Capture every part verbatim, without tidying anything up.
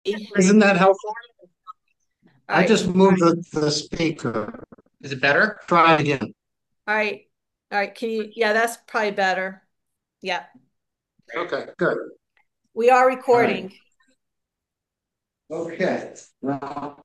Isn't that helpful? All I right. just moved the, the speaker. Is it better? Try it again. All right. All right. Can you? Yeah, that's probably better. Yeah. Okay, good. We are All right. recording. Okay. Now,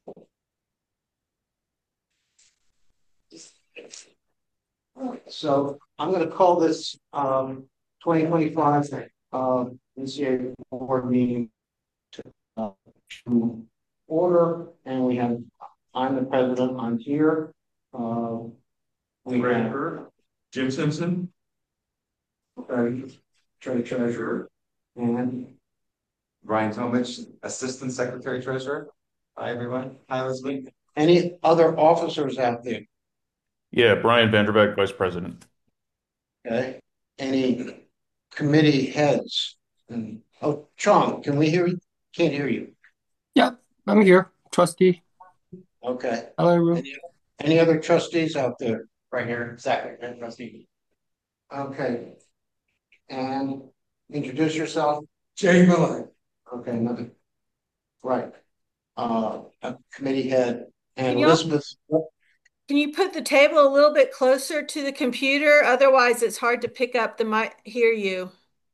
so I'm going to call this um, twenty twenty-five um, N C A A board meeting to, uh, to order, and we have, I'm the president, I'm here. Uh, we Fred have Burke, Jim Simpson, uh, Trey Treasurer and Brian Tomich, Assistant Secretary Treasurer. Hi, everyone. Hi, Elizabeth. any other officers out there. Yeah, Brian Vanderbeck, Vice President. Okay. Any committee heads? And oh, Chong, can we hear you? Can't hear you. Yeah, I'm here, trustee. Okay. Hello, everyone. Any, any other trustees out there? Right here, Secretary Trustee. Okay. And introduce yourself. Jay Miller. Okay, nothing. Right. Uh, a committee head and Can you Elizabeth. can you put the table a little bit closer to the computer? Otherwise, it's hard to pick up the mic, hear you.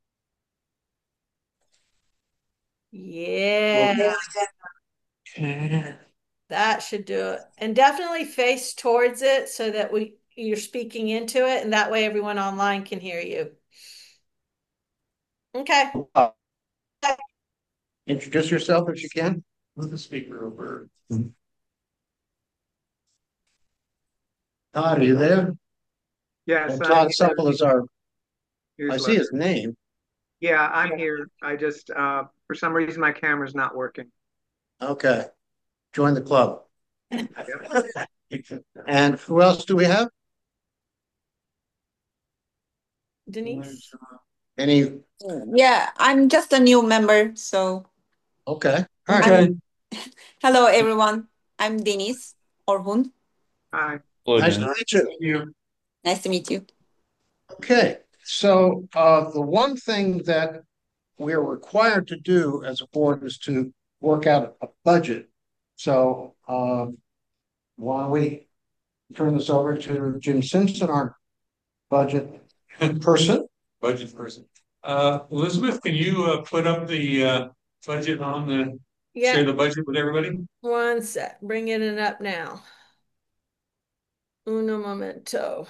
Yeah, that should do it. And definitely face towards it so that we you're speaking into it, and that way everyone online can hear you. Okay. Uh, introduce yourself if you can. Move the speaker over. Todd, are you there? Yes, And I'm Todd here. Supple is our, I see Newsletter. his name. Yeah, I'm here. I just, uh, for some reason, my camera's not working. Okay. Join the club. Yep. And who else do we have? Denise. Any? Yeah, I'm just a new member, so Okay. All right. I'm, hello everyone. I'm Denise Orhun. Hi. Hello, Nice Dennis. to meet you. Nice to meet you. Okay. So uh, the one thing that we're required to do as a board is to work out a budget. So uh, why don't we turn this over to Jim Simpson, our budget person? Budget person. Uh, Elizabeth, can you uh, put up the uh, budget on the, share Yeah, the budget with everybody? one sec. Bringing it up now. Uno momento.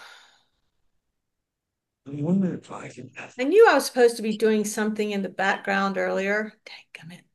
I wonder if I can. I knew I was supposed to be doing something in the background earlier. Dang it.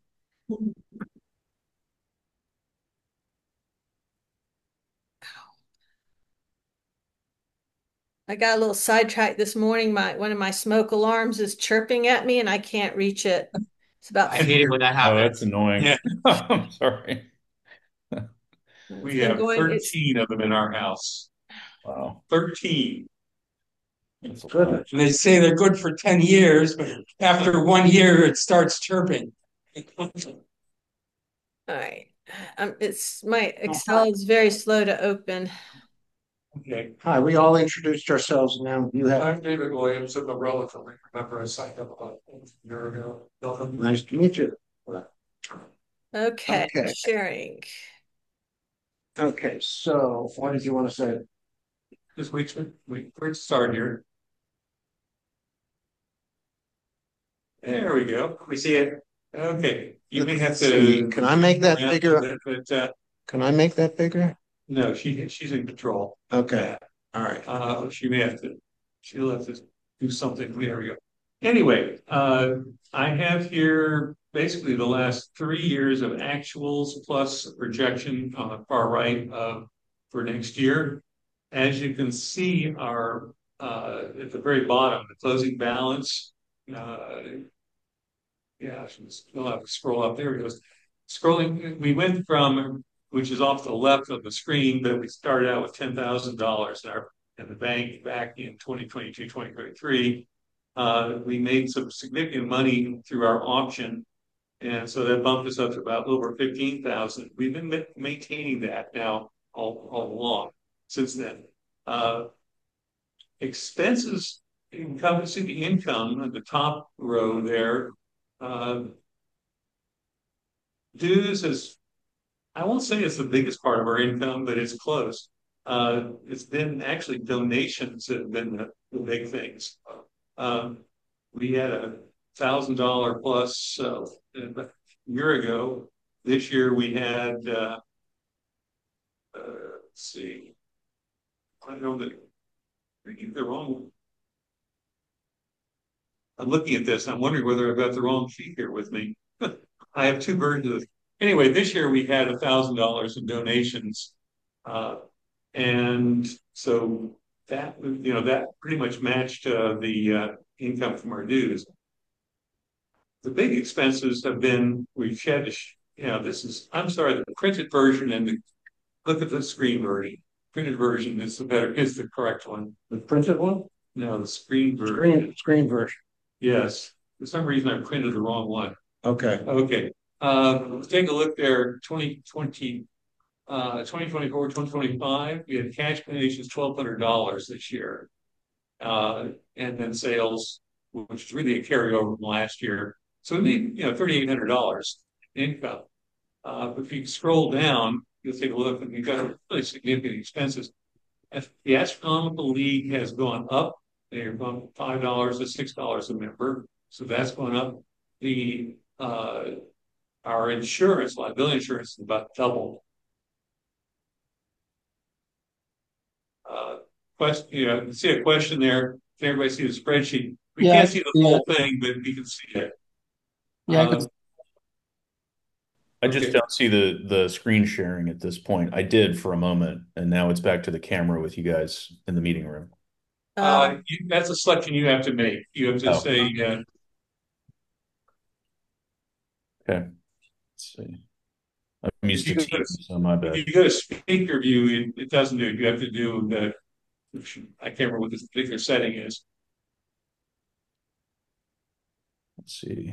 I got a little sidetracked this morning. My one of my smoke alarms is chirping at me and I can't reach it. It's about I hate it when that Oh, happens. that's annoying. Yeah, I'm sorry. it's we been have going, it's thirteen of them in our house. Wow. thirteen. That's a Good. lot. And they say they're good for ten years, but after one year, it starts chirping. all right. Um, it's my Excel is very slow to open. Okay. Hi, we all introduced ourselves now. You have, I'm David Williams at the Relatively. Remember I signed up about a year ago. Welcome. nice to meet you. Okay, Okay. sharing. Okay, so what did you want to say? Just wait, wait, where to start here? There we go. We see it. Okay, you may have Let's see, to. can I make that bigger? But, uh, Can I make that bigger? no, she, she's in control. Okay, all right. Uh, she may have to, she'll have to do something. There we go. Anyway, uh, I have here basically the last three years of actuals plus a projection on the far right uh, for next year. As you can see, our uh, at the very bottom, the closing balance. Uh, yeah, we'll have to scroll up. There it goes. Scrolling, we went from, which is off the left of the screen, but we started out with ten thousand dollars in our in the bank back in twenty twenty-two, twenty twenty-three. Uh, we made some significant money through our auction, and so that bumped us up to about over fifteen thousand. We've been ma maintaining that now all, all along since then. Uh, expenses encompassing the income at the top row there. Uh, dues is, I won't say it's the biggest part of our income, but it's close. Uh, it's been actually donations that have been the, the big things. Um, we had a thousand dollar plus uh, a year ago. This year we had, uh, uh, let's see, I know that the wrong. I'm looking at this. I'm wondering whether I've got the wrong sheet here with me. I have two versions. Anyway, this year we had a thousand dollars in donations, uh, and so that you know that pretty much matched uh, the uh, income from our dues. The big expenses have been we've had to, you know, this is I'm sorry, the printed version and the look at the screen version. Printed version is the better is the correct one. The printed one? No, the screen version. Screen, screen version. Yes. For some reason I printed the wrong one. Okay. Okay. Uh, let's take a look there. twenty twenty, uh, twenty twenty-four, twenty twenty-five. We had cash donations twelve hundred dollars this year. Uh, and then sales, which is really a carryover from last year. So we made, you know, thirty-eight hundred dollars income. Uh, but if you scroll down, you'll take a look and you've got really significant expenses. If the Astronomical League has gone up. They're gone from five dollars to six dollars a member. So that's going up. The uh, our insurance, liability insurance, is about double. Uh, question, you know, see a question there. Can everybody see the spreadsheet? We Yeah, can't see the yeah. whole thing, but we can see it. Yeah, I Uh, could, I just Okay. don't see the the screen sharing at this point. I did for a moment, and now it's back to the camera with you guys in the meeting room. uh, Um, you, that's a selection you have to make. You have to Oh. say, uh, Okay. Let's see. I'm used If to you go to- Teams, so my if bad. you go to speaker view, it, it doesn't do it. You have to do the, I can't remember what this particular setting is. Let's see.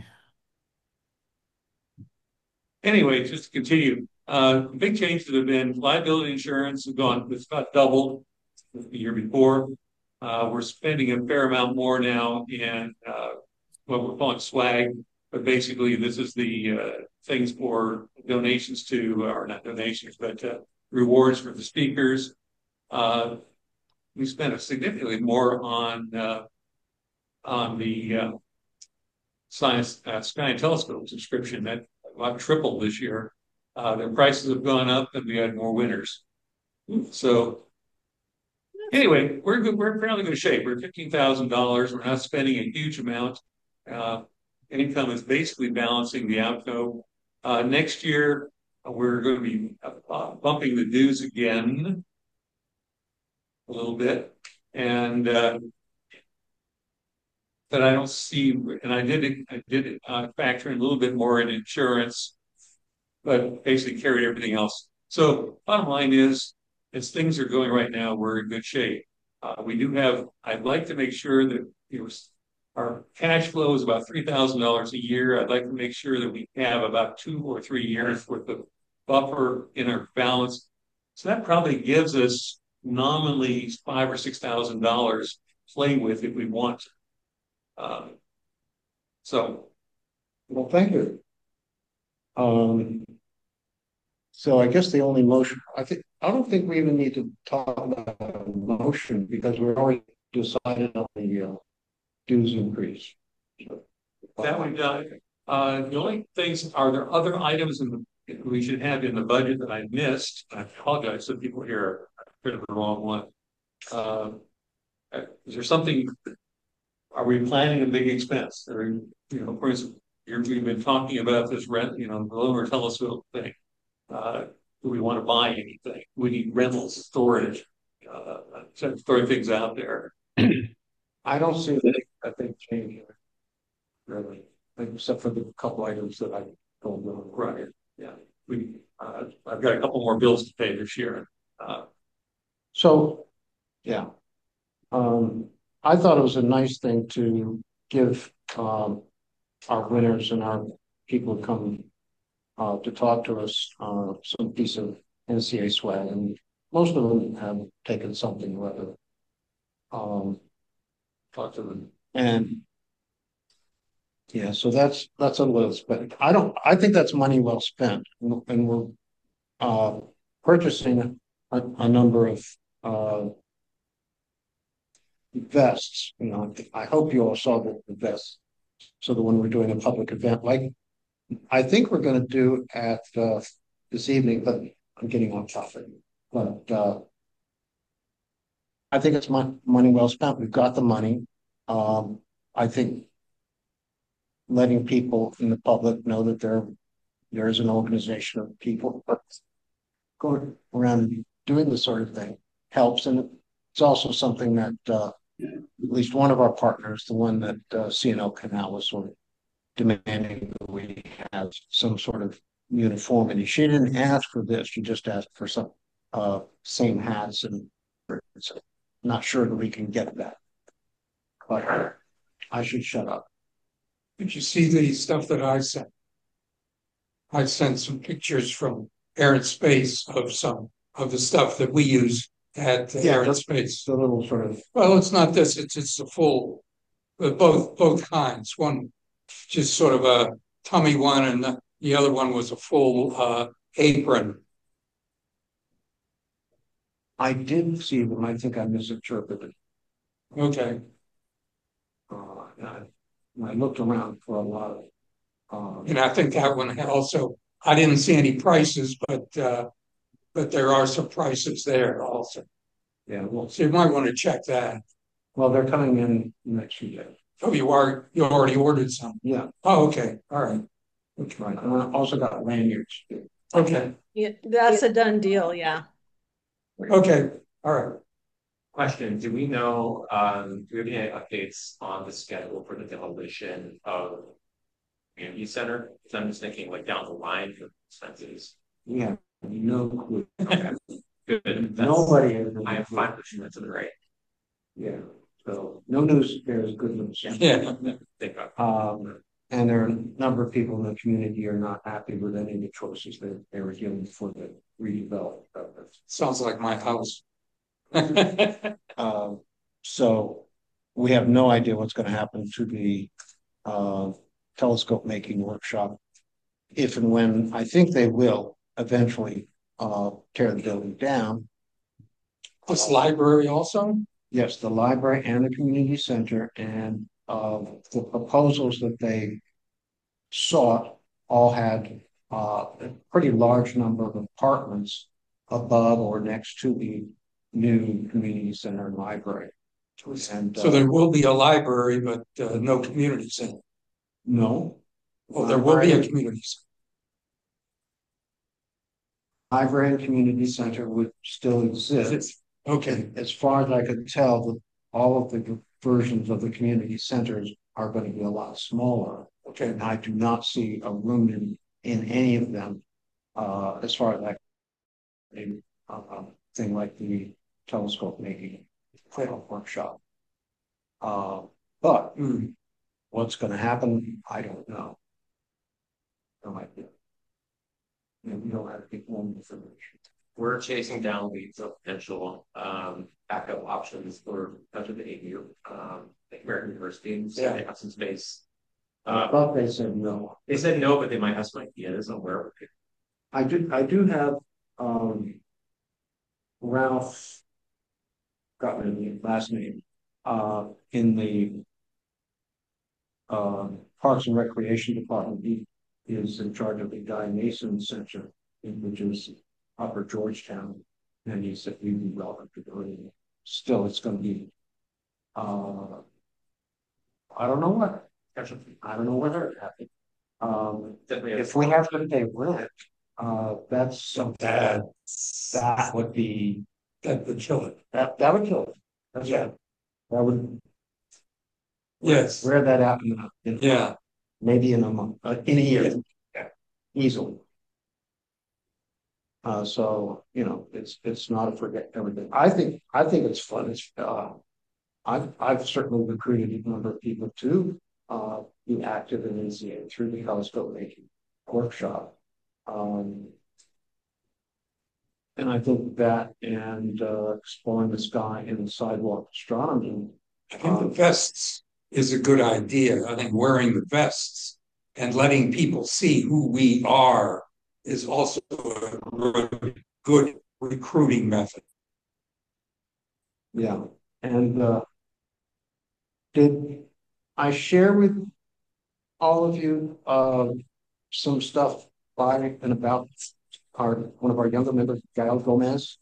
Anyway, just to continue, uh, big changes have been liability insurance has gone, it's about doubled the year before. Uh, we're spending a fair amount more now in uh, what we're calling swag, but basically this is the uh, things for donations to, or not donations, but uh, rewards for the speakers. Uh, we spent a significantly more on uh, on the uh, science uh, sky and telescope subscription that about tripled this year. Uh, their prices have gone up, and we had more winners. So anyway, we're good. We're in fairly good shape. We're fifteen thousand dollars. We're not spending a huge amount. Uh, income is basically balancing the outgo. Uh, next year, uh, we're going to be uh, bumping the dues again a little bit, and uh, but I don't see. And I did I did uh, factor in a little bit more in insurance, but basically carried everything else. So bottom line is, as things are going right now, we're in good shape. Uh, we do have, I'd like to make sure that you know, our cash flow is about three thousand dollars a year. I'd like to make sure that we have about two or three years worth of buffer in our balance. So that probably gives us nominally five or six thousand dollars to play with if we want to. Uh, so Well, thank you. Um, so I guess the only motion, I think, I don't think we even need to talk about a motion because we're already decided on the uh, dues increase. So, that we've done. Uh, the only things, are there other items in the, we should have in the budget that I missed? I apologize if people here are printed the wrong one. Uh, is there something, are we planning a big expense? Or, you know, for instance, you're, we've been talking about this rent, you know, the lunar telescope thing. Uh, do we want to buy anything? We need rentals, storage, uh, throwing things out there. I don't see that, I think, changing. Really, except for the couple items that I don't know. Right. Yeah. We, uh, I've got a couple more bills to pay this year. Uh, So, yeah. Um, I thought it was a nice thing to give um, our winners and our people who come uh, to talk to us uh, some piece of N C A swag, and most of them have taken something rather. Um, talk to them, and Yeah, so that's, that's a list, but I don't, I think that's money well spent, and we're, uh, purchasing a, a number of, uh, vests, you know, I hope you all saw the, the vests. So that when we're doing a public event, like I think we're gonna do at, uh, this evening, but I'm getting on topic. But, uh, I think it's mon- money well spent. We've got the money. Um, I think letting people in the public know that there, there is an organization of people going around and doing this sort of thing helps. And it's also something that, uh, at least one of our partners, the one that, uh, C N L Canal was sort of demanding that we have some sort of uniformity. She didn't ask for this. She just asked for some, uh, same hats, and so not sure that we can get that. But I should shut up. Did you see the stuff that I sent? I sent some pictures from Air and Space of some of the stuff that we use at Yeah, Air and that's- Space. The little sort of, Well, it's not this, it's it's a full, but both both kinds. One just sort of a tummy one, and the, the other one was a full uh, apron. I didn't see them. I think I misinterpreted. Okay. Uh, I, I looked around for a lot of, uh, And I think that one had also, I didn't see any prices, but uh, but there are some prices there also. yeah, well, So you might want to check that. well, they're coming in next few days. Oh, you are, you already ordered some. Yeah, Oh, okay, all right, that's right. And I also got lanyards too. okay, Yeah, that's a done deal, yeah. okay, all right. Question, do we know, um, do we have any updates on the schedule for the demolition of community center? Because I'm just thinking like down the line for expenses. We have no clue. Okay, good. That's- Nobody has. I am fine with that to the right. Yeah, so no news there is good news. Yeah, Thank God. Um, and there are a number of people in the community are not happy with any of the choices that they were given for the redevelopment of it. sounds like my house. Um, so we have no idea what's gonna happen to the, uh, telescope making workshop. If and when, I think they will eventually, uh, tear the building down. This library also? Yes, the library and the community center, and, uh, the proposals that they sought all had, uh, a pretty large number of apartments above or next to the new community center and library. And, So uh, there will be a library, but uh, no community center. no, Well, there will be a community center. library and community center would still exist. Okay, As far as I could tell, the, all of the versions of the community centers are going to be a lot smaller. okay, And I do not see a room in, in any of them, uh, as far as I, a, uh, thing like the telescope making workshop. Uh, but mm, what's going to happen, I don't know. No idea. And we don't have any more information. We're chasing down leads of potential um backup options for such as the A U, um, like American University, so they have some space. I Uh, thought they said no. they said no, but they might have some ideas on where we could. I do, I do have, um, Ralph, got my last name, uh, in the uh, Parks and Recreation Department. He is in charge of the Guy Mason Center, which is Upper Georgetown. And he said we'd be welcome to go in. Still, it's gonna be, uh, I don't know what, I don't know whether it happened. Um, Definitely. if we have to pay rent, uh, that's something that, that would be, that would kill it. that, that would kill it. That's right. That would Yes, wear that out in, a- in yeah, maybe in a month, uh, in a year. Easily. Uh, so, you know, it's, it's not a forget everything. I think, I think it's fun. It's, uh, I've, I've certainly recruited a number of people to, uh, be active in N C A through the telescope making workshop. Um, and I think that and, uh, exploring the sky and the sidewalk astronomy. I think the vests is a good idea. I think wearing the vests and letting people see who we are is also a really good recruiting method. Yeah, and uh, did I share with all of you uh, some stuff by and about our one of our younger members, Gail Gomez?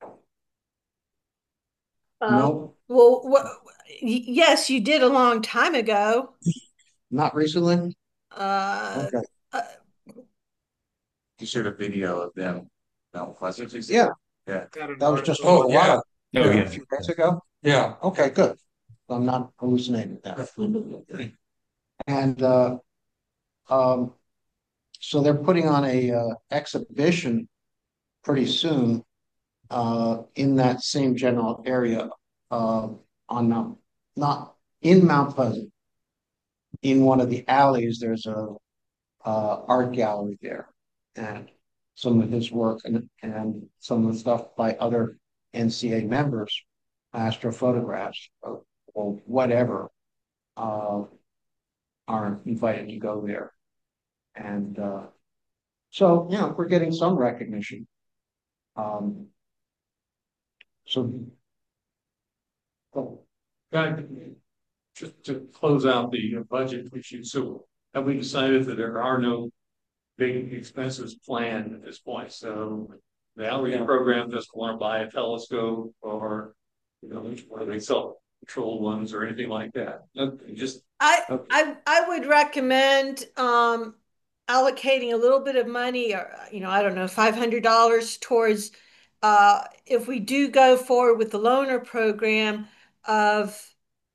Um, No, well, what, yes, you did a long time ago. not recently. Uh, Okay. uh, You shared a video of them. No, Pleasant. Yeah, Got an that was just a article. little Oh, yeah. while, Oh, a yeah. few days ago. Yeah. Okay, good. I'm not hallucinating that. And uh, um, so they're putting on a uh, exhibition pretty soon uh, in that same general area uh, on Mount, not in Mount Pleasant. In one of the alleys, there's a uh, art gallery there, and some of his work and and some of the stuff by other N C A members, astrophotographs or, or whatever, uh, are invited to go there, and uh, so you know we're getting some recognition. Um, so. Oh, God, just to close out the uh, budget issue, so have we decided that there are no big expenses planned at this point? So the outreach program doesn't want to buy a telescope or, you know, one of the self-controlled ones or anything like that. No, just I, okay. I, I would recommend, um, allocating a little bit of money or, you know, I don't know, five hundred dollars towards, uh, if we do go forward with the loaner program of,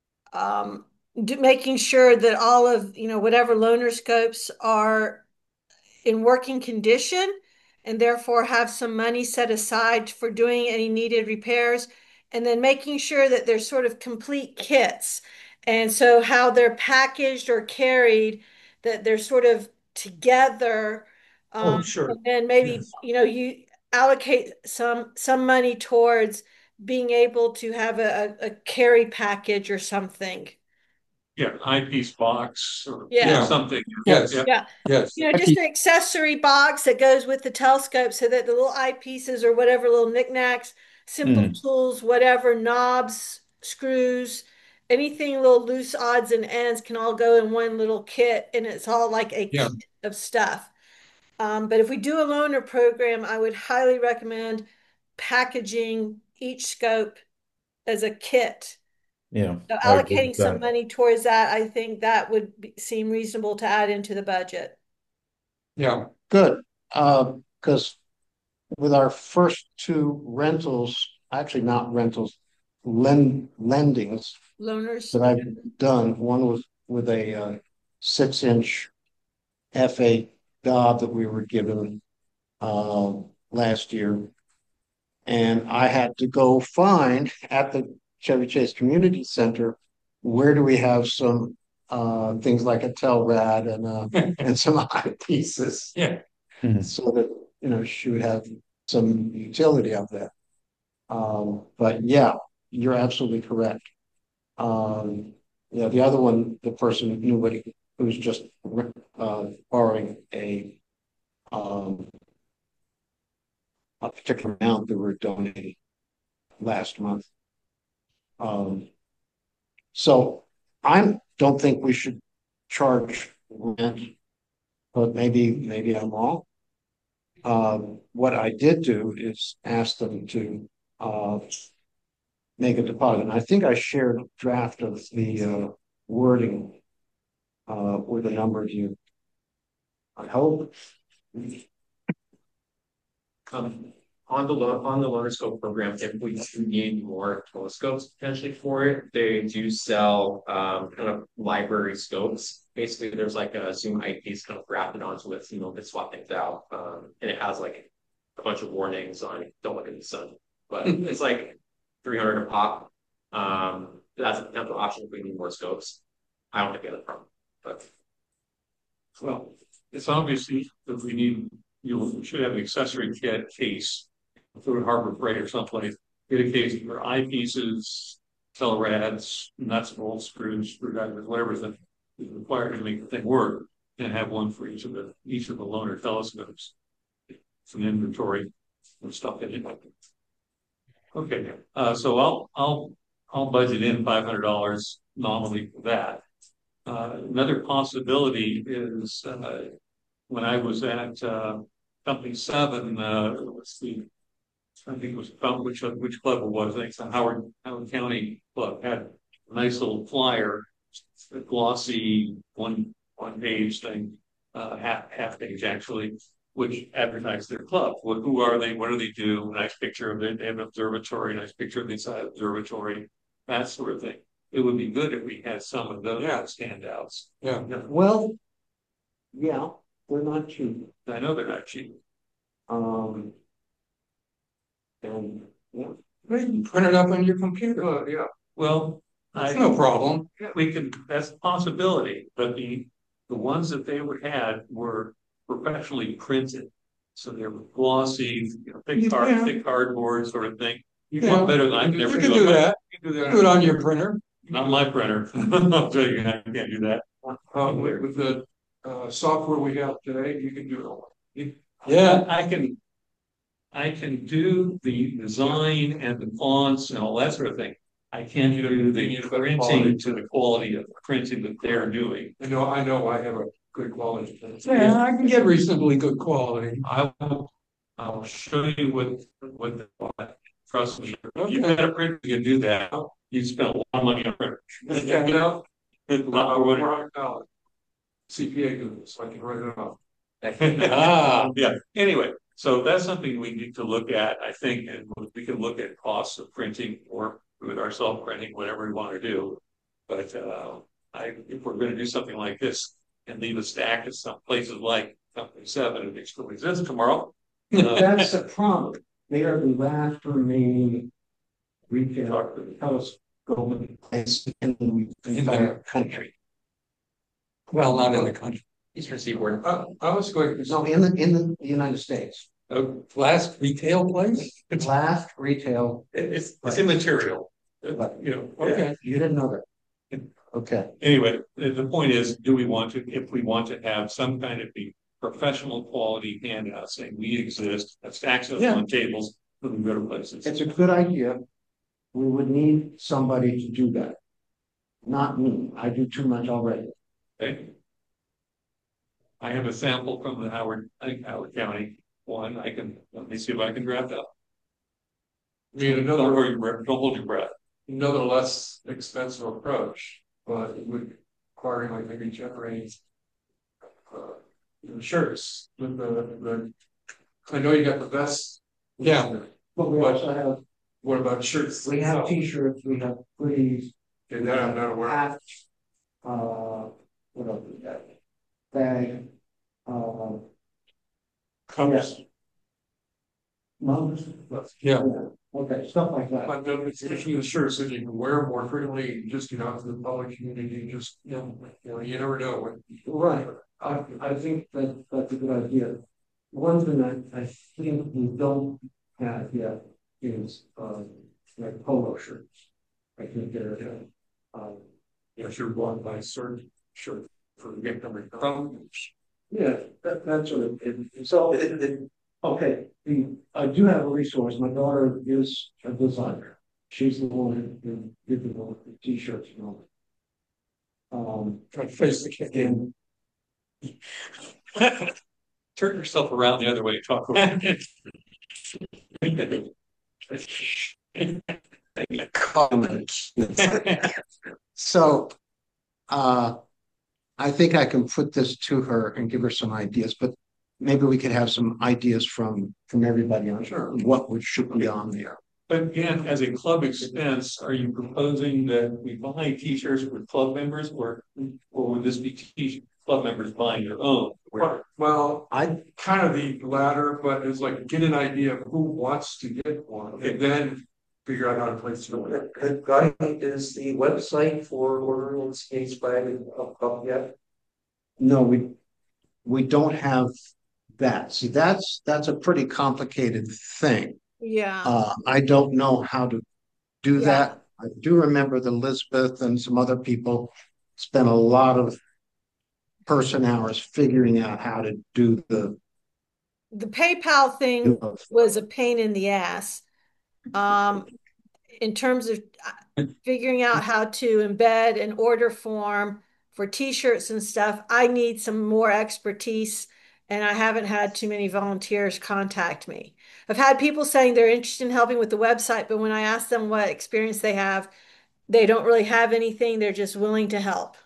um, do, making sure that all of, you know, whatever loaner scopes are in working condition and therefore have some money set aside for doing any needed repairs, and then making sure that they're sort of complete kits. And so how they're packaged or carried, that they're sort of together. Oh, Um, sure. and then maybe, Yes. you know, you allocate some some money towards being able to have a, a carry package or something. yeah, eyepiece box or Yeah. something. Yes. Yeah. Yeah. Yes. You know, just an accessory box that goes with the telescope so that the little eyepieces or whatever little knickknacks, simple Mhm. tools, whatever, knobs, screws, anything little loose odds and ends can all go in one little kit and it's all like a Yeah. kit of stuff. Um, but if we do a loaner program, I would highly recommend packaging each scope as a kit. Yeah. So I agree allocating with some that. money towards that, I think that would be, seem reasonable to add into the budget. Yeah. Good, uh, because with our first two rentals, actually not rentals, lend lendings Loaners. that I've done. One was with a uh, six inch F A Dob that we were given uh, last year. And I had to go find at the Chevy Chase Community Center, where do we have some uh, things like a Telrad and uh, and some eyepieces, Yeah. Mhm. so that you know she would have some utility of that. Um, but yeah, you're absolutely correct. Um, yeah, the other one, the person knew what he, who was just uh, borrowing a um, a particular amount that we're donating last month. Um, so I don't think we should charge rent, but maybe maybe I'm wrong. Um, what I did do is ask them to uh, make a deposit. And I think I shared a draft of the uh, wording uh, with a number of you. I hope. Um, on the lo- on the loaner scope program, if we do need more telescopes potentially for it, they do sell um kind of library scopes. Basically, there's like a zoom eyepiece kind of wrapped onto it, so you know, they swap things out. Um, and it has like a bunch of warnings on don't look in the sun, but it's like three hundred a pop. Um, that's a potential option if we need more scopes. I don't think we have a problem, but Well, it's obviously that we need, you know, we should have an accessory kit case, through Harbor Freight or someplace, get a case for eyepieces, Accelerads, nuts, bolts, screws, screwdrivers, whatever is required to make the thing work, and have one for each of the each of the loaner telescopes. Some inventory of stuff in it. Okay, uh, so I'll I'll I'll budget in five hundred dollars nominally for that. Uh, another possibility is uh, when I was at uh, Company Seven, uh, let's see, I think it was which which club it was. I think it's the Howard Howard County Club had a nice little flyer, a glossy one one page thing, uh, half half page actually, which advertised their club. What, who are they? What do they do? A nice picture of it. They have an observatory. Nice picture of the inside observatory. That sort of thing. It would be good if we had some of those Yeah. standouts. Yeah. Well, yeah, they're not cheap. I know they're not cheap. Um, and yeah, You can print it up on your computer. Uh, yeah. Well, I, That's no problem. we can. That's a possibility. But the the ones that they would had were professionally printed, so they were glossy, you know, thick You card, can. thick cardboard sort of thing. You Yeah. want better than I can You never can do, do it. that. You can do that. Do it on your printer. Not my printer. I'll tell you, I can't do that. Uh, with, with the uh, software we have today, you can do it all. Yeah. I can, I can do the design and the fonts and all that sort of thing. I can't do the printing to the quality of the printing that they're doing. I know, I know, I have a good quality. Yeah, I can get reasonably good quality. I will, I'll show you what, what, the- trust me, if you Okay. got a printer, you can do that. You spend a lot of money on printers. Okay. You know, A lot uh, more money. we're on C P A good, so I can write it off. Ah, yeah. Anyway, so that's something we need to look at, I think, and we can look at costs of printing or with our self printing, whatever we want to do. But uh, I, if we're going to do something like this and leave a stack at some places like Company Seven, it still exists tomorrow. Uh, that's the problem. They are the last remaining retail telescope place in the entire country. Well, not in the country. Eastern Seaboard. Uh, I was going to. No, in the in the United States. The last retail place? Last retail. it- it's it's immaterial. Uh, You know, Okay. You didn't know that. Okay. anyway, the, the point is, do we want to, if we want to have some kind of the professional quality handout saying we exist, have stacks of Yeah. on tables, when we go to places. It's a good idea. We would need somebody to do that. Not me. I do too much already. Okay. I have a sample from the Howard, I think Howard County one. I can, let me see if I can draft up. I mean, Don't another, hold your breath, don't hold your breath. another less expensive approach, but it would require like maybe generate uh, you know, shirts with the, the, I know you got the vests. Yeah. But we But- also have, What about shirts? we have themselves? t-shirts, we have hoodies, And that I'm not aware of. hats, uh, what else we got? Bag, uh, Covers. mugs. Yeah. Okay, stuff like that. But then it's usually the shirts that you can wear more frequently, just, you know, to the public community, just, you know, you know, you never know what. Right, I, I think that, that's a good idea. One thing I, I think we don't have yet is, um, like polo shirts. I think they're, um, If you're going by certain shirt for the get number. yeah, that, that's sort of, it, so it, it, okay, the, I do have a resource. My daughter is a designer. She's the one who did the, the t-shirts and all. Um, Try to face the kid. and Turn yourself around the other way, talk about it. so, uh, I think I can put this to her and give her some ideas, but maybe we could have some ideas from, from everybody on sure what would should be on there. But again, as a club expense, are you proposing that we buy t-shirts with club members or, or would this be t club members buying their own? Where- Well, I, kind of the latter, but it's like get an idea of who wants to get one and then figure out how to place it. the guy is the website for ordering skates by up, up yet? No, we, we don't have that. See, that's, that's a pretty complicated thing. Yeah. Uh, I don't know how to do Yeah. that. I do remember that Elizabeth and some other people spent a lot of person hours figuring out how to do the. The PayPal thing was a pain in the ass. Um, in terms of uh, figuring out how to embed an order form for t-shirts and stuff, I need some more expertise, and I haven't had too many volunteers contact me. I've had people saying they're interested in helping with the website, but when I ask them what experience they have, they don't really have anything. They're just willing to help.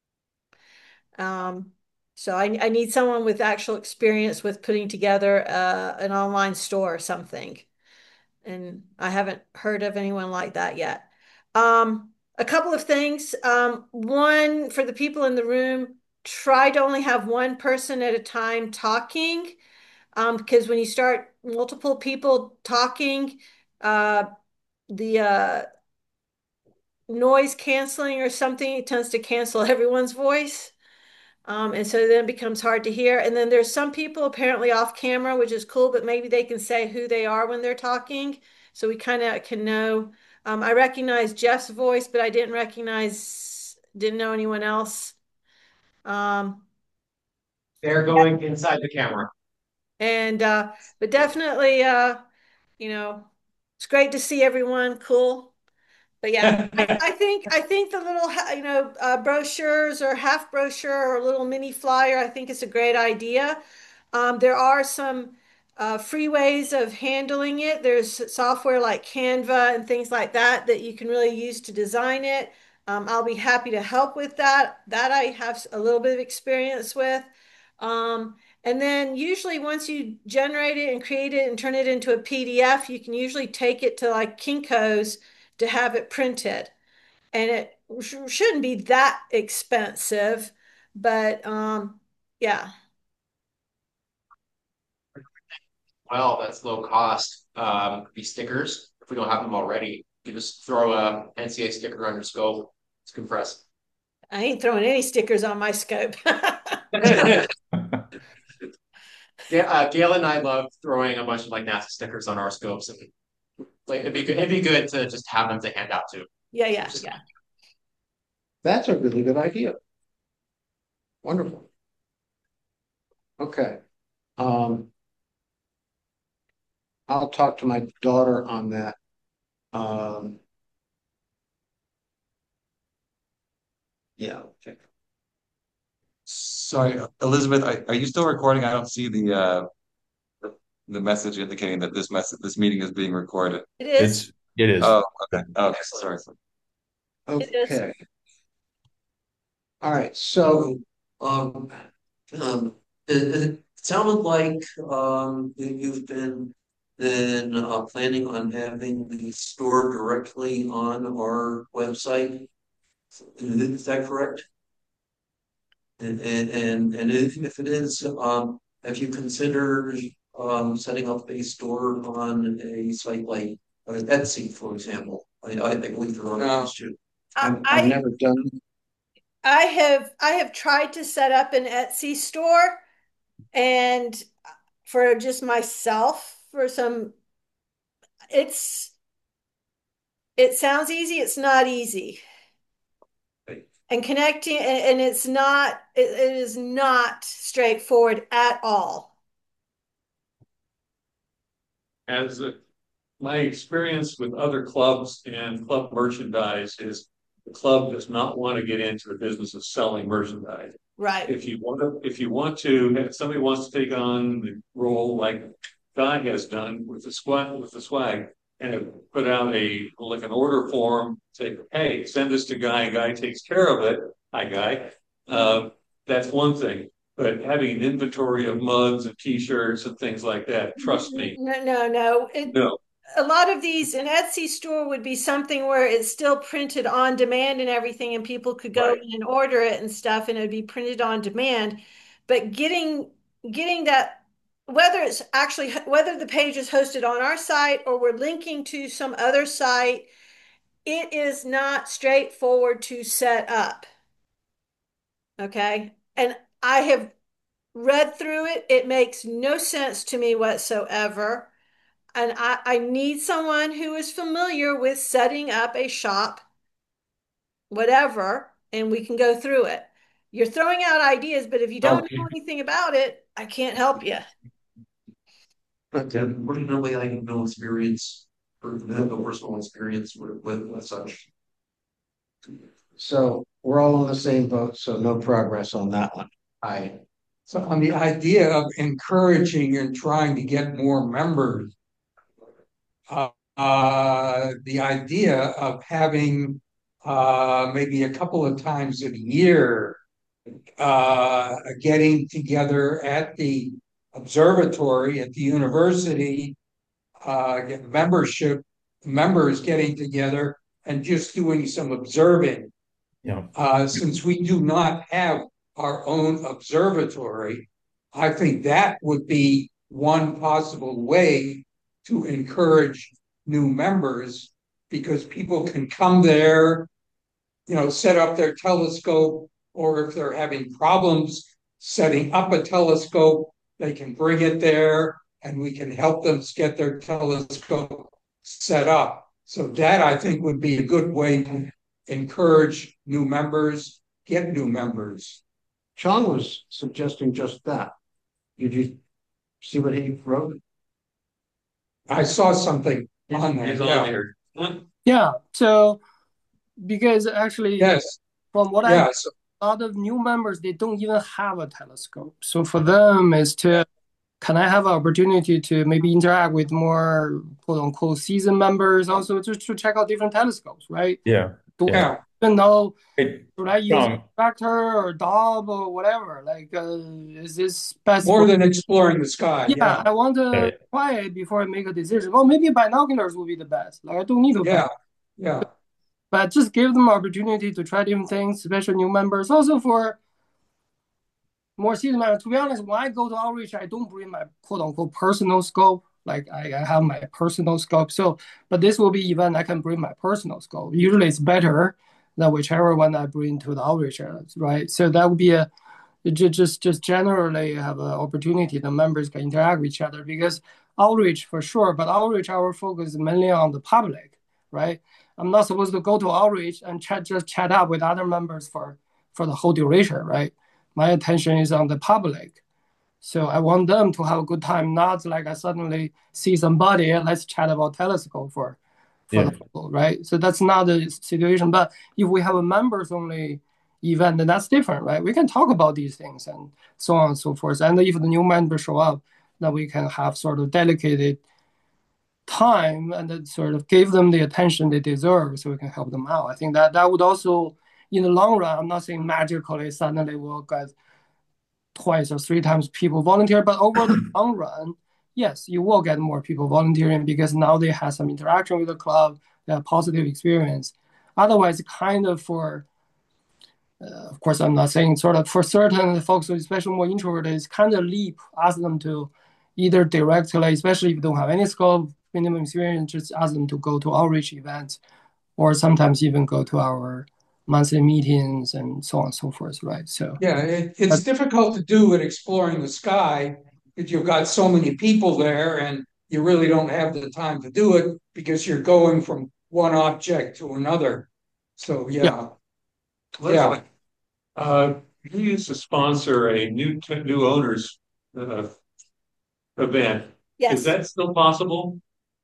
Um, so I, I need someone with actual experience with putting together uh, an online store or something. And I haven't heard of anyone like that yet. Um, a couple of things. Um, one, for the people in the room, try to only have one person at a time talking. Um, because when you start multiple people talking, uh, the uh, noise canceling or something, it tends to cancel everyone's voice. Um, and so then it becomes hard to hear. And then there's some people apparently off camera, which is cool, but maybe they can say who they are when they're talking. So we kind of can know. Um, I recognize Jeff's voice, but I didn't recognize, didn't know anyone else. Um, They're going inside the camera. and uh, but definitely, uh, you know, it's great to see everyone. Cool. But yeah, I, I think I think the little you know uh, brochures or half brochure or little mini flyer, I think it's a great idea. Um, there are some uh, free ways of handling it. There's software like Canva and things like that that you can really use to design it. Um, I'll be happy to help with that. That I have a little bit of experience with. Um, and then usually once you generate it and create it and turn it into a P D F, you can usually take it to like Kinko's to have it printed. And it sh shouldn't be that expensive, but um, yeah. Well, that's low cost. Um, could be stickers if we don't have them already. You just throw a N C A A sticker on your scope. It's compressed. I ain't throwing any stickers on my scope. Yeah, uh, Gail and I love throwing a bunch of like NASA stickers on our scopes, and like it'd be good. It'd be good to just have them to hand out too. Yeah, yeah, Just, yeah. That's a really good idea. Wonderful. Okay. Um, I'll talk to my daughter on that. Um, yeah. Okay. Sorry, Elizabeth, are, are you still recording? I don't see the uh the, the message indicating that this message this meeting is being recorded. It is. It's, it is. Oh, okay. Okay, sorry. It is. Okay. All right. So, um, um, it, it sounded like um that you've been then uh, planning on having the store directly on our website. Is that correct? And and and, and if, if it is, um, have you considered um setting up a store on a site like uh, Etsy, for example? I I believe there are No. those too. I, I've, I've I never done. I have I have tried to set up an Etsy store and for just myself for some it's it sounds easy, it's not easy. And connecting and, and it's not it, it is not straightforward at all. As a, my experience with other clubs and club merchandise is the club does not want to get into the business of selling merchandise. Right. If you want to, if you want to, if somebody wants to take on the role like Guy has done with the squad, with the swag, and put out a like an order form, say, hey, send this to Guy, Guy takes care of it. Hi, Guy. Uh, that's one thing. But having an inventory of mugs and T-shirts and things like that, trust me, No, no, no. It, no. a lot of these, an Etsy store would be something where it's still printed on demand and everything, and people could go Right. in and order it and stuff, and it would be printed on demand. But getting getting that, whether it's actually whether the page is hosted on our site or we're linking to some other site, it is not straightforward to set up. Okay. And I have read through it. It makes no sense to me whatsoever. And I, I need someone who is familiar with setting up a shop, whatever, and we can go through it. You're throwing out ideas, but if you don't Okay. know anything about it, I can't help you. But uh, really, I have no experience or no personal experience with, with, with such. So we're all on the same boat, so no progress on that one. I, So on the idea of encouraging and trying to get more members, uh, uh, the idea of having uh, maybe a couple of times a year uh, getting together at the observatory at the university, uh, get membership members getting together and just doing some observing. Yeah. Uh, since we do not have our own observatory, I think that would be one possible way to encourage new members because people can come there, you know, set up their telescope, or if they're having problems setting up a telescope, they can bring it there and we can help them get their telescope set up. So that I think would be a good way to encourage new members, get new members. John was suggesting just that. Did you see what he wrote? I saw something on there. He's Yeah. on there. Yeah. So because actually, Yes. from what I Yes. a lot of new members, they don't even have a telescope. So for them is to, can I have an opportunity to maybe interact with more quote unquote seasoned members also just to check out different telescopes, right? Yeah. Do Yeah. I even know, Hey, should I use John, Vector or Dob or whatever? Like, uh, is this best More for- than exploring the sky. yeah, Yeah. I want to Right. try it before I make a decision. Well, maybe binoculars will be the best. Like, I don't need to Yeah. Yeah. but just give them opportunity to try different things, especially new members. Also for more seasoned members, to be honest, when I go to outreach, I don't bring my quote unquote personal scope. Like I, I have my personal scope. So, but this will be event I can bring my personal scope. Usually it's better than whichever one I bring to the outreach, right? So that would be a just just generally have an opportunity the members can interact with each other because outreach for sure, but outreach our focus is mainly on the public, right? I'm not supposed to go to outreach and chat just chat up with other members for for the whole duration, right? My attention is on the public. So I want them to have a good time, not like I suddenly see somebody and let's chat about telescope for for Yeah. the whole, right? So that's not the situation. But if we have a members only event, then that's different, right? We can talk about these things and so on and so forth. And if the new members show up, then we can have sort of dedicated time and then sort of give them the attention they deserve so we can help them out. I think that that would also, in the long run, I'm not saying magically suddenly we'll get twice or three times people volunteer, but over the long run, yes, you will get more people volunteering because now they have some interaction with the club, they have positive experience. Otherwise, kind of for, uh, of course, I'm not saying sort of for certain folks, especially more introverted, it's kind of leap, ask them to either directly, especially if you don't have any scope, minimum experience, just ask them to go to outreach events or sometimes even go to our monthly meetings and so on and so forth, right? So Yeah, it, it's difficult to do at exploring the sky if you've got so many people there and you really don't have the time to do it because you're going from one object to another. So yeah, yeah. Uh, we used to sponsor a new t- new owners uh, event. Yes. Is that still possible?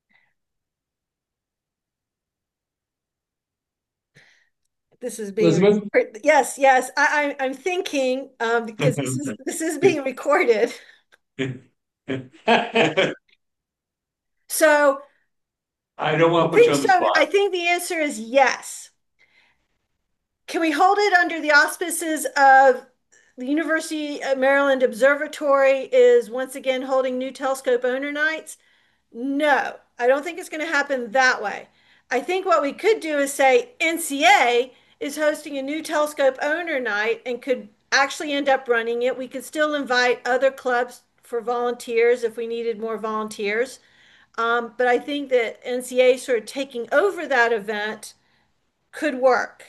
This is being Elizabeth? recorded. Yes, yes. I, I I'm thinking um, because this is this is being recorded. So I don't want I to put you think on the so. spot. I think the answer is yes. Can we hold it under the auspices of the University of Maryland Observatory is once again holding new telescope owner nights? No, I don't think it's going to happen that way. I think what we could do is say N C A is hosting a new telescope owner night and could actually end up running it. We could still invite other clubs for volunteers if we needed more volunteers. Um, but I think that N C A sort of taking over that event could work.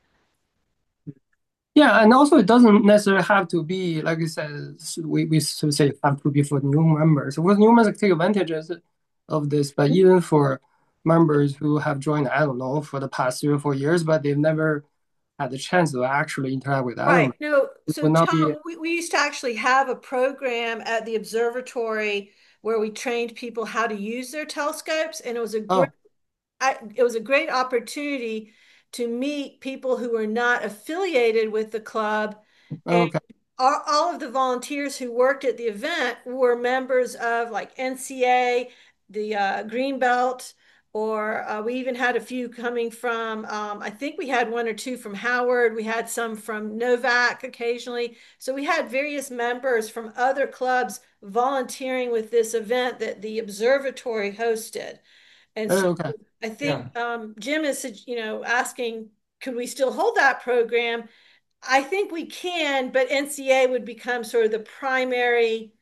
yeah, and also it doesn't necessarily have to be, like I said, we, we sort of say have to be for new members. With new members take advantage, as of this, but even for members who have joined, I don't know, for the past three or four years, but they've never had the chance to actually interact with other Right. members, No, it so would not be. Tom, we, we used to actually have a program at the observatory where we trained people how to use their telescopes, and it was a great, Oh, I, it was a great opportunity to meet people who were not affiliated with the club, and okay. all, all of the volunteers who worked at the event were members of like N C A, the uh, Greenbelt, or uh, we even had a few coming from, um, I think we had one or two from Howard. We had some from Novak occasionally. So we had various members from other clubs volunteering with this event that the observatory hosted. And so Oh, okay. I Yeah. think um, Jim is, you know, asking, could we still hold that program? I think we can, but N C A would become sort of the primary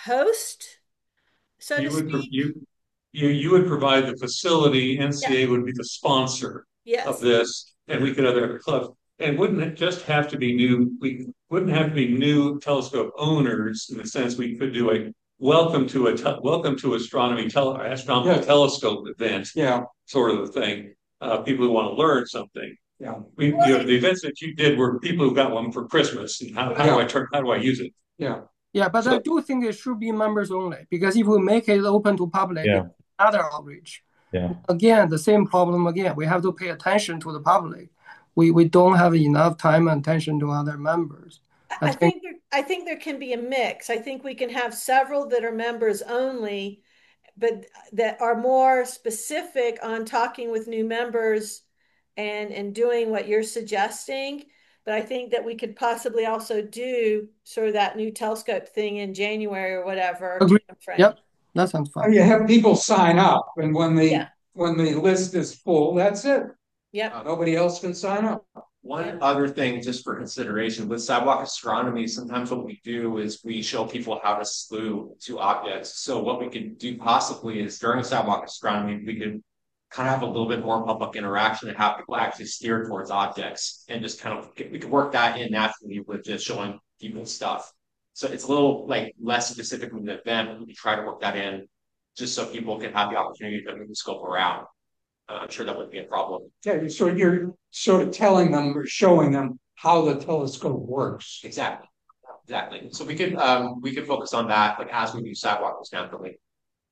host, so to You would, pro- speak. you, you, you would provide the facility, Yes, N C A would be the sponsor of yes, this, and we could have other clubs. And wouldn't it just have to be new, we wouldn't have to be new telescope owners in the sense we could do a welcome to a, te- welcome to astronomy, tele, astronomical Yeah. telescope event, Yeah. sort of a thing. Uh, people who want to learn something. Yeah. We, you know, the events that you did were people who got one for Christmas, and how, how do Yeah. I turn, how do I use it? Yeah. Yeah, but I So, do think it should be members only, because if we make it open to public, Yeah. it's another outreach. Yeah. Again, the same problem again. We have to pay attention to the public. We we don't have enough time and attention to other members. I I think think there, I think there can be a mix. I think we can have several that are members only, but that are more specific on talking with new members and and doing what you're suggesting. But I think that we could possibly also do sort of that new telescope thing in January or whatever agree. timeframe. Yep, that sounds Or fine. you have people sign up, and when the Yeah. when the list is full, that's it. Yep. Nobody else can sign up. One Yeah. other thing, just for consideration, with sidewalk astronomy, sometimes what we do is we show people how to slew to objects. So what we could do possibly is during sidewalk astronomy, we could kind of have a little bit more public interaction and have people actually steer towards objects and just kind of we could work that in naturally with just showing people stuff. So it's a little like less specific with the event, but we try to work that in just so people can have the opportunity to move the scope around. Uh, I'm sure that wouldn't be a problem. Yeah, so you're sort of telling them or showing them how the telescope works. Exactly. Exactly. So we could um we could focus on that like as we do sidewalks naturally.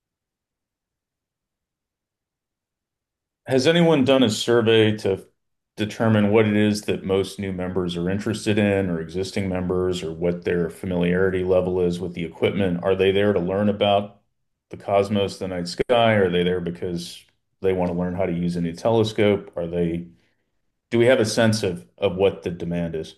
Has anyone done a survey to determine what it is that most new members are interested in, or existing members, or what their familiarity level is with the equipment? Are they there to learn about the cosmos, the night sky? Are they there because they want to learn how to use a new telescope? Are they, do we have a sense of of what the demand is?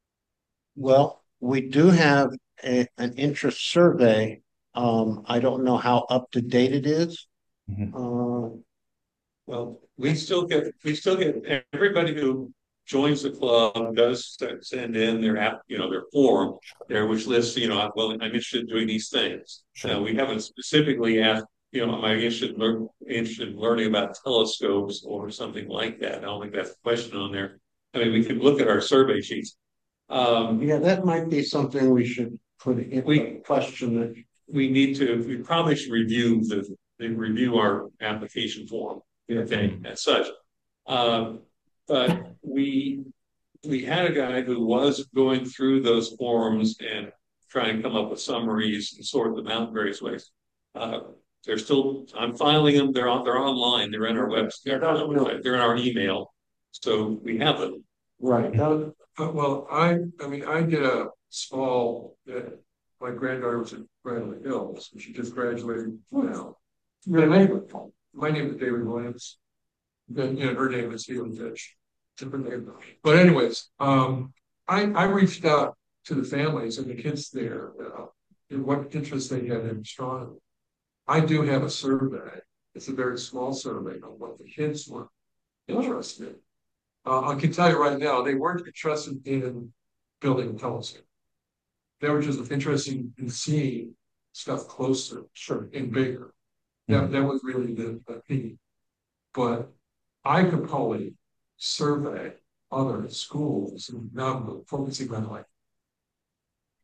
Well, we do have a, an interest survey. Um, I don't know how up to date it is. Mhm. Uh, well, we still get, we still get, everybody who joins the club does send in their app, you know, their form there, which lists, you know, well, I'm interested in doing these things. Sure. Now, we haven't specifically asked, you know, am I interested in, learn, interested in learning about telescopes or something like that? I don't think that's the question on there. I mean, we could look at our survey sheets. Um, yeah, that might be something we should put in We- the question that we need to, we probably should review the, the review our application form, I think, as such. Um, but we, we had a guy who was going through those forms and trying to come up with summaries and sort them out in various ways. Uh, they're still, I'm filing them, they're on, they're online, they're in our website, they're in our email. So we have them. right. That, Uh, well, I, I mean, I did a small, uh, my granddaughter was in Bradley Hills, and she just graduated now. Your neighbor. My name is David Williams. Then, you know, her name is Helen Fish. Different name. But anyways, um, I, I reached out to the families and the kids there, uh, and what interest they had in astronomy. I do have a survey. It's a very small survey on what the kids were interested in. Uh, I can tell you right now, they weren't interested in building a telescope. They were just interested in seeing stuff closer, sure, and bigger. That, that was really the, the key. But I could probably survey other schools, and now I'm focusing on like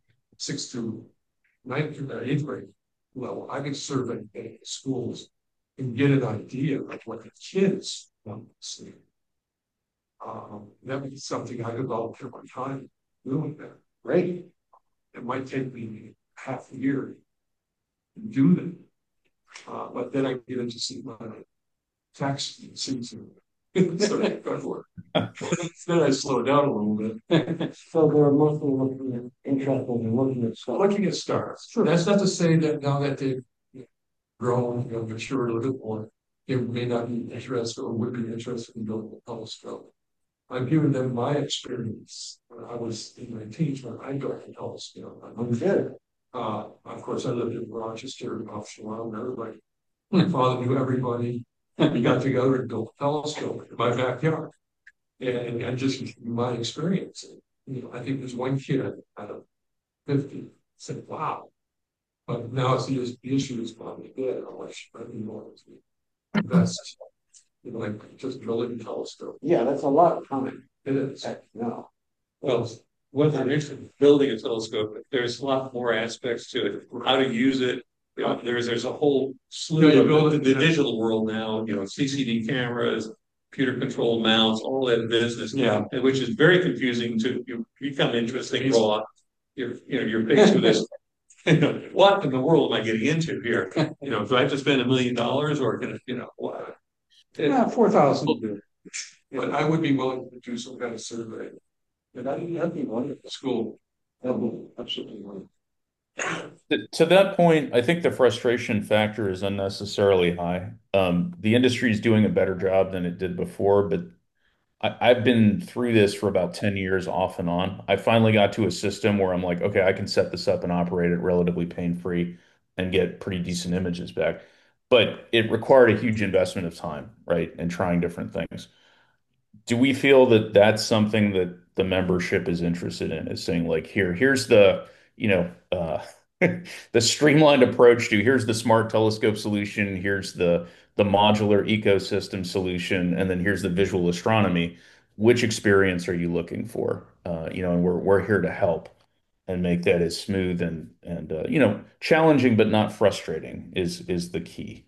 sixth to ninth to eighth grade level. I could survey schools and get an idea of what the kids want to see. Um, that was something I developed over time doing that. Great. It might take me half a year to do that. Uh, but then I get into see my tax season. So then I slow down a little bit. So they're mostly looking at, interested in looking at stuff. Looking at stars. Sure. That's not to say that now that they've grown, you know, matured a little bit more, they may not be interested or would be interested in building a telescope. I've given them my experience when I was in my teens when I built a telescope. I'm good. Uh, of course, I lived in Rochester, off Shalom, and everybody. My father knew everybody. We got together and built a telescope in my backyard. And I just my experience. You know, I think there's one kid out of fifty said, "Wow." But now it's the, the issue is probably dead. How much I mean, more to invest. You know, like just building a telescope. Yeah, that's a lot of time. It is. No. Well, when they're interested in building a telescope, there's a lot more aspects to it. How to use it. You know, there's there's a whole slew Yeah, you of build the, it- the digital world now. You know, C C D cameras, computer controlled mounts, all that business. Yeah. and which is very confusing to you. Become interesting raw. You're you know you're faced with this. You know, what in the world am I getting into here? You know, do I have to spend a million dollars or can it, you know what? Yeah, four thousand. But I would be willing to do some kind of survey. And that'd, that'd be wonderful. School. That'd be absolutely wonderful. To to that point, I think the frustration factor is unnecessarily high. Um, the industry is doing a better job than it did before, but I, I've been through this for about ten years off and on. I finally got to a system where I'm like, okay, I can set this up and operate it relatively pain-free and get pretty decent images back. But it required a huge investment of time, right? And trying different things. Do we feel that that's something that the membership is interested in, is saying like, here, here's the, you know, uh, the streamlined approach to here's the smart telescope solution, here's the the modular ecosystem solution, and then here's the visual astronomy. Which experience are you looking for? Uh, you know, and we're we're here to help and make that as smooth and and uh, you know, challenging but not frustrating is is the key.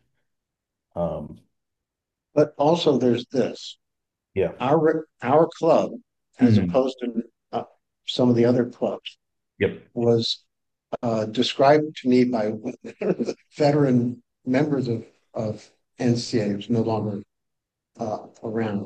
Um, But also there's this. yeah. Our our club, as Mhm. opposed to uh, some of the other clubs, Yep. was uh, described to me by veteran members of, of N C A, who's no longer uh, around,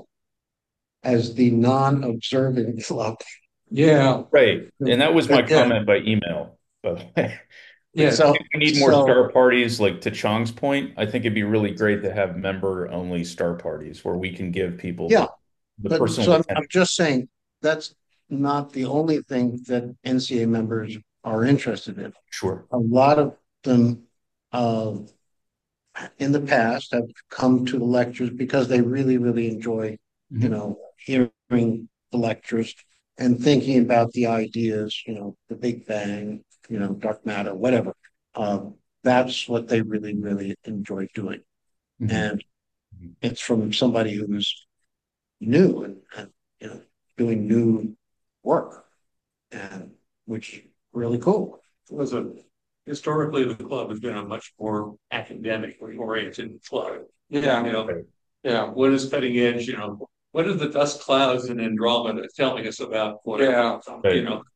as the non-observant club. Yeah, Right. And that was my Yeah. comment by email, by the way. yeah. So I think we need more so- star parties, like to Chong's point. I think it'd be really great to have member only star parties where we can give people Yeah, the But personal so I'm, attention. I'm just saying that's not the only thing that N C A members are interested in. Sure. A lot of them, uh, in the past, have come to the lectures because they really, really enjoy, you know, hearing the lectures and thinking about the ideas, you know, the Big Bang, you know, dark matter, whatever. Um, that's what they really, really enjoy doing. Mhm. And it's from somebody who's new and, and you know doing new work, and which is really cool. Was a historically the club has been a much more academically oriented club. Yeah. You know, Yeah. what is cutting edge? You know, what are the dust clouds in Andromeda telling us about whatever? Yeah. You know,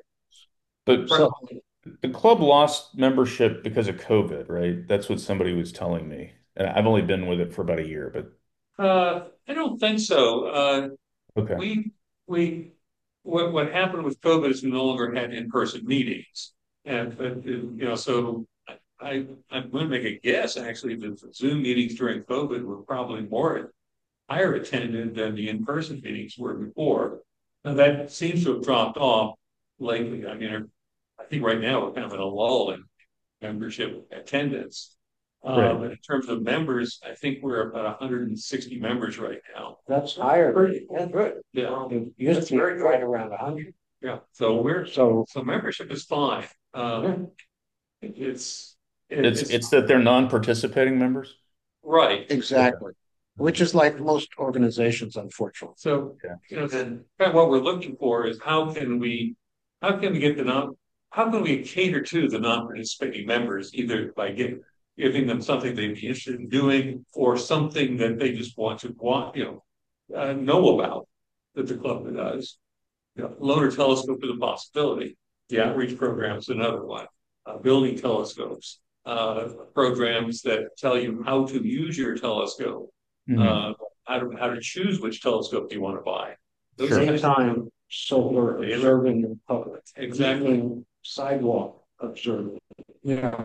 But So the club lost membership because of COVID, right? That's what somebody was telling me. And I've only been with it for about a year, but uh, I don't think so. Uh, okay. we we what what happened with COVID is we no longer had in person meetings, and but uh, you know so. I, I'm going to make a guess, actually, that the Zoom meetings during COVID were probably more higher attended than the in-person meetings were before. Now that seems to have dropped off lately. I mean, I think right now we're kind of in a lull in membership attendance. Uh, Right. But in terms of members, I think we're about one hundred sixty members right now. that's higher. Pretty- That's good. Yeah, It used to be Very good. right around a hundred. yeah. So we're So so membership is fine. Um, it- it's it- It's it's that they're non-participating members. right. exactly, which is like most organizations, unfortunately. So, Yeah. you know, then kind of what we're looking for is how can we, how can we get the non, how can we cater to the non-participating members, either by getting giving them something they'd be interested in doing, or something that they just want to want, you know, uh, know about that the club does. You know, Lunar Telescope is a possibility. The outreach program is another one. Uh, building telescopes, uh, programs that tell you how to use your telescope, Mhm. uh, how to how to choose which telescope you want to buy. Those Sure. kinds of- Daytime solar observing in public. Exactly. Evening sidewalk observing. Yeah.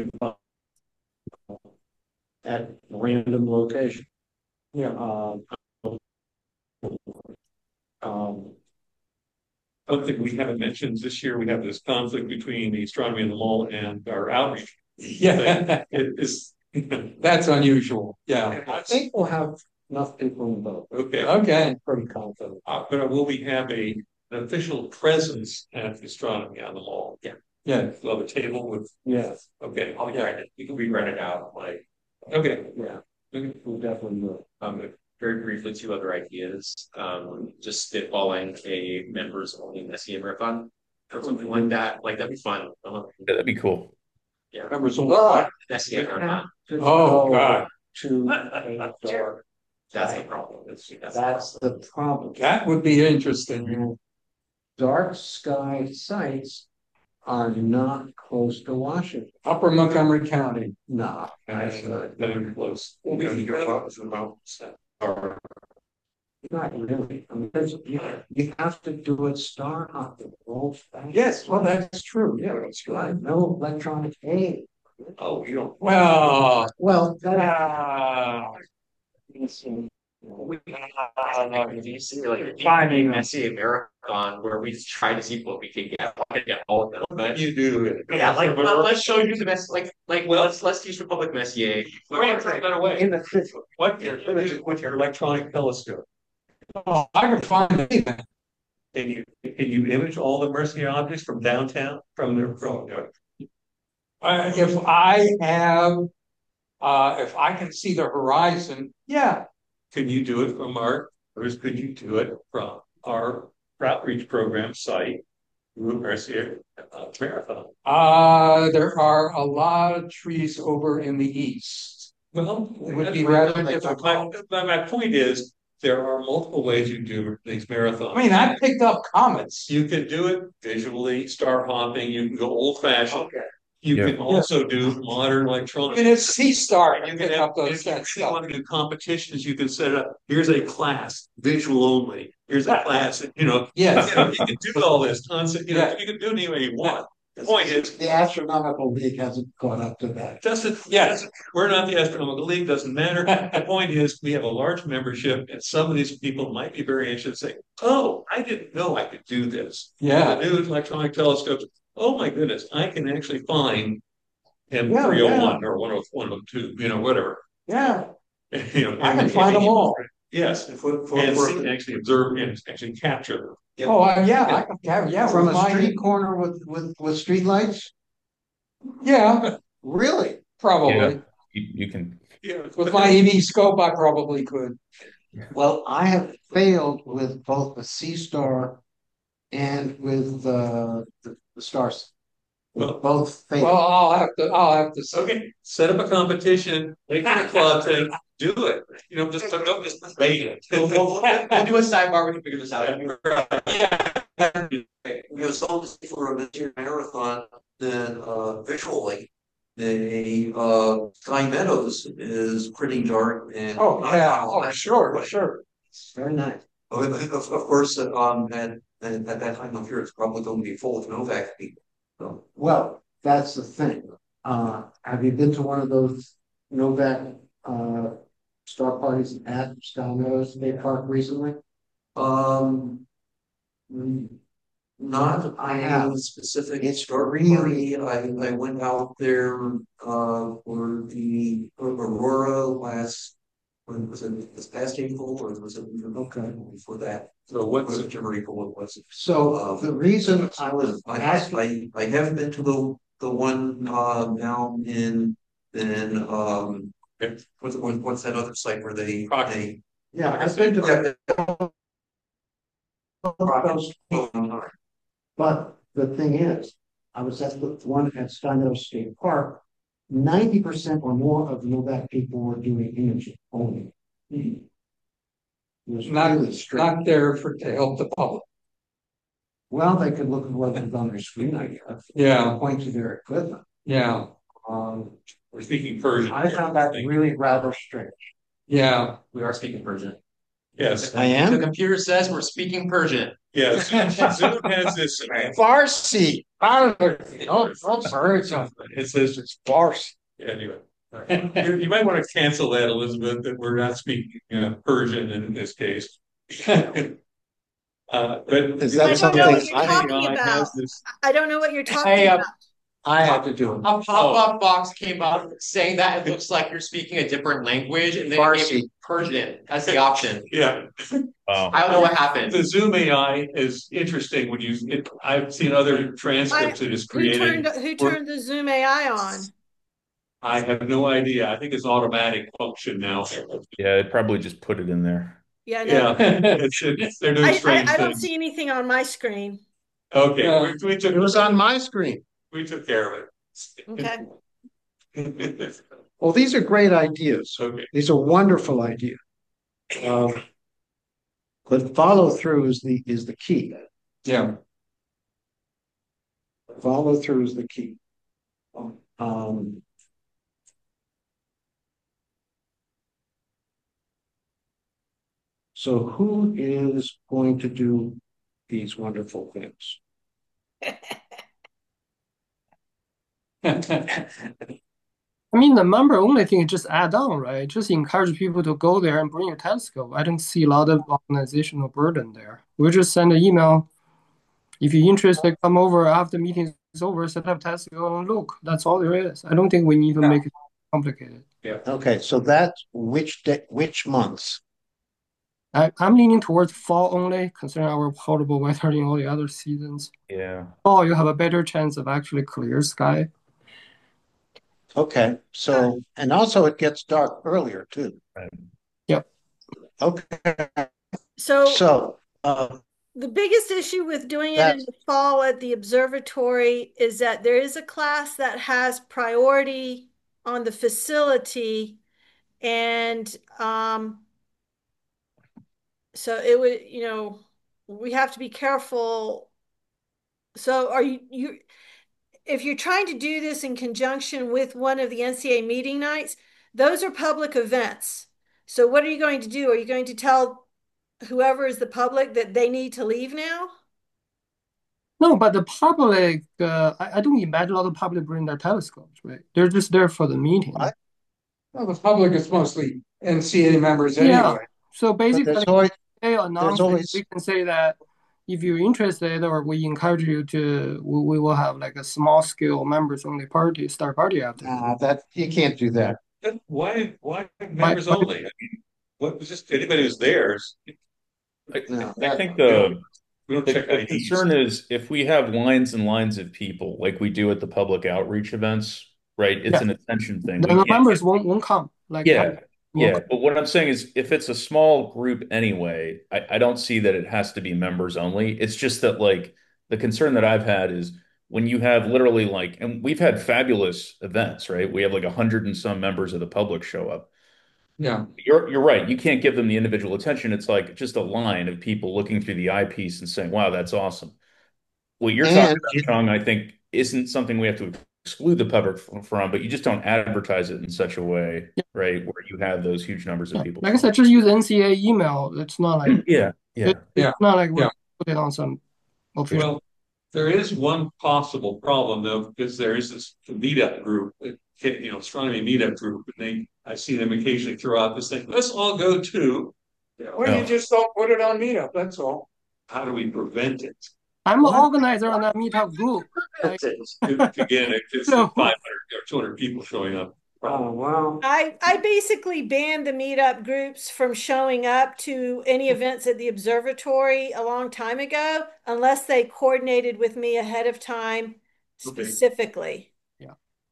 At random location. Yeah. Um, um, Something we haven't mentioned this year, we have this conflict between the astronomy in the mall and our outreach. Yeah. It is. That's unusual. Yeah. I think we'll have enough people involved. Okay. Okay. Pretty confident. Uh, but will we have a, an official presence at the astronomy on the mall? Yeah. Yeah. We'll have a table with, Yes, okay, I'll be rented. We can be rented out, like, okay. yeah, Okay. we'll definitely do it. um, very briefly, two other ideas. Um, just spitballing a members only Messier marathon or something like that. Like that'd be fun. Uh, Yeah, that'd be cool. yeah, Members of But Messier marathon. to Oh, go God. To a dark, That's the problem. That's, that's, that's the problem. That would be interesting. Dark sky sites are not close to Washington. Upper Montgomery County. No. That's, uh, that would be close. Well, we can go up to the mountains. Or Not really. I mean, there's, you, you have to do it star hopping. old fashioned. Yes, well, that's true. Yeah, that's You have right. no electronic aid. Oh, you don't. Well, Well, that. uh, we do you see like a finding Messier marathon where we just try to see what we can get, what we can get all of them. But You do it. yeah, like let, let's show you the best. Like like well, let's let's teach Republic Messier. Wait, wait, better way. In the city. What your with your electronic telescope? oh, I could find anything. Can you can you image all the Mercier objects from downtown from their from? Uh, if I have, uh, if I can see the horizon, yeah. Can you do it from our, or could you do it from our outreach program site, Route Mercier uh, Marathon? Uh, there are a lot of trees over in the east. Well, It would be that's- rather my, difficult. my, my point is, there are multiple ways you do these marathons. I mean, I picked up comets. You can do it visually, star hopping, you can go old fashioned. Okay. You Yeah. can also do modern I electronic. mean, it's sea star. And you You can pick have, up those if you that really stuff. want to do competitions, you can set up, here's a class, visual only. Here's a class, you know, Yes. you know, you can do all this concept, you know, Yeah. you can do it any way you want. The point is, The astronomical league hasn't caught up to that. doesn't, Yes. yes, we're not the astronomical league, doesn't matter. The point is, we have a large membership and some of these people might be very interested in saying, oh, I didn't know I could do this. Yeah. The new electronic telescopes, oh my goodness, I can actually find M Yeah, three oh yeah. one or one oh one oh two, you know, whatever. Yeah. You know, I can and- find them all. Yes, and see, and actually observe and actually capture them. Oh, uh, yeah, I can have, yeah. From with a my- street corner with, with, with street lights? Yeah, Really? probably. Yeah. You, you can. Yeah. With my E V scope, I probably could. Well, I have failed with both the Sea Star and with uh, the, the stars. Well- Both Well, failed. I'll have to, I'll have to. see. Okay, set up a competition, make it a club thing, do it. You know, just don't just debate it. we'll, we'll, we'll do a sidebar. We can figure this out. You know, so for a Messier marathon, then uh, visually, the uh, Sky Meadows is pretty dark and. Oh, yeah, oh, sure, sure. Very nice. Oh, Of, of of course, uh, um, at, at at that time of year, it's probably going to be full of Novak people. So, Well, that's the thing. Uh, have you been to one of those Novak uh, star parties at Sky Meadows State Park recently? um, mm, not I I have. have a specific It's start really- party. I, I went out there, uh, for the Aurora last, when was it, this past April, or was it Okay. before that? So What's what's, whichever April it was. So Um, the reason I was I, asking, I, I haven't been to the, the one, uh, down in, in, um, what's, what- what's that other site where they, they. yeah, I've been to the. But the thing is, I was at the one at Sky Meadows State Park, ninety percent or more of the Novac people were doing imaging only. It was Not, really strict. not there for, to help the public. Well, they could look at what was on their screen, I guess. Yeah. Point to their equipment. Yeah, Um, We're speaking Persian. I found that really rather strict. yeah. We are speaking Persian. Yes, I am? The computer says we're speaking Persian. yes. Zoom has this. Farsi. Farsi. Oh, I've heard something. It says it's Farsi. anyway. You, you might want to cancel that, Elizabeth, that we're not speaking uh, Persian in this case. Uh, but Is that I don't know what something you're I- talking I about. has this- I don't know what you're talking Hey, uh, about. I had to do it. A pop-up box came up saying that it looks like you're speaking a different language, and then it gave Farsi. you Persian as the option. Yeah, Wow. I don't know what happened. the Zoom A I is interesting when you, it, I've seen other transcripts it is Who created. turned, who turned the Zoom A I on? I have no idea. I think it's automatic function now. Yeah, it probably just put it in there. Yeah, no. Yeah, it's, it's, they're doing I, I, strange I don't things. see anything on my screen. Okay, Yeah. we, we took, It was on my screen. we took care of Okay. it. Well, these are great ideas. Okay. These are wonderful ideas. Um, but follow through is the is the key. Yeah. Follow through is the key. Um, so who is going to do these wonderful things? I mean, the member only thing is just add on, right? Just encourage people to go there and bring your telescope. I don't see a lot of organizational burden there. We'll just send an email. If you're interested, come over after the meeting is over, set up telescope and look. That's all there is. I don't think we need to Yeah. make it complicated. Okay, so that's which day, which months? I, I'm leaning towards fall only, considering our horrible weather in all the other seasons. Yeah. Fall, you have a better chance of actually clear sky. Okay, so and also it gets dark earlier too. Right. Yep. Okay, So so uh, the biggest issue with doing it in That's- the fall at the observatory is that there is a class that has priority on the facility, and um, so it would, you know, we have to be careful. So are you you if you're trying to do this in conjunction with one of the N C A meeting nights, those are public events. So what are you going to do? Are you going to tell whoever is the public that they need to leave now? No, but the public, uh, I, I don't imagine a lot of public bring their telescopes, right? They're just there for the meeting. What? Well, the public is mostly N C A members Yeah. anyway. So but basically, there's always they announce it, always- we can say that if you're interested, or we encourage you to, we, we will have like a small scale members only party, start party after. uh, that you can't do that. Then Why, why members why- only? I mean, what was just anybody who's there is, I, No, I that- think the, we don't the, check the I Ds. concern is if we have lines and lines of people like we do at the public outreach events, right? It's Yeah. an attention thing. The We can't- members won't won't come. Like Yeah, won't yeah. come. But what I'm saying is if it's a small group anyway, I, I don't see that it has to be members only. It's just that like the concern that I've had is when you have literally like, and we've had fabulous events, right? We have like a hundred and some members of the public show up. Yeah. You're you're right. You can't give them the individual attention. It's like just a line of people looking through the eyepiece and saying, "Wow, that's awesome." What you're talking And about, you- Chung, I think isn't something we have to exclude the public from, but you just don't advertise it in such a way, right, where you have those huge numbers of Yeah. people. Like I said, just use N C A email. It's not like Yeah, yeah. it- Yeah. it's not like we Yeah. put it on some official. Well, there is one possible problem though, because there is this meetup group, uh, you know, astronomy meetup group, and they, I see them occasionally throw out this thing, let's all go to. Well, you No. just don't put it on Meetup, that's all. How do we prevent it? I'm an organizer on that meetup group. Like, Again, if it's No. five hundred or two hundred people showing up. Oh, wow. I, I basically banned the meetup groups from showing up to any events at the observatory a long time ago, unless they coordinated with me ahead of time Okay. specifically. Yeah.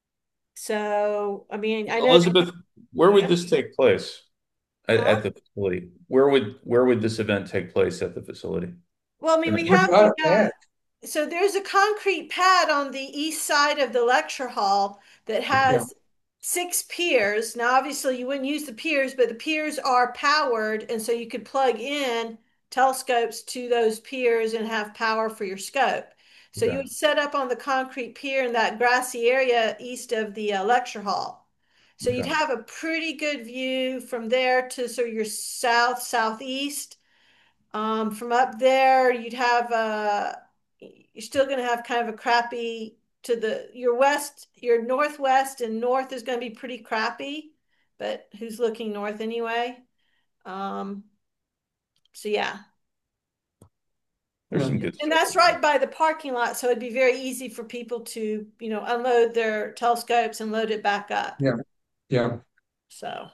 So, I mean, I know. Elizabeth, where would this take place at, at the facility? Where would where would this event take place at the facility? Well, I mean, we What have, about the, uh, that? so there's a concrete pad on the east side of the lecture hall that has six piers. Now, obviously, you wouldn't use the piers, but the piers are powered, and so you could plug in telescopes to those piers and have power for your scope. So you Okay. would set up on the concrete pier in that grassy area east of the uh, lecture hall. So you'd Okay. have a pretty good view from there to sort of your south, southeast. Um, from up there, you'd have uh, you're still going to have kind of a crappy to the your west, your northwest and north is going to be pretty crappy, but who's looking north anyway? Um, so yeah. There's some good And stuff. that's right by the parking lot, so it'd be very easy for people to, you know, unload their telescopes and load it back up. Yeah, yeah, So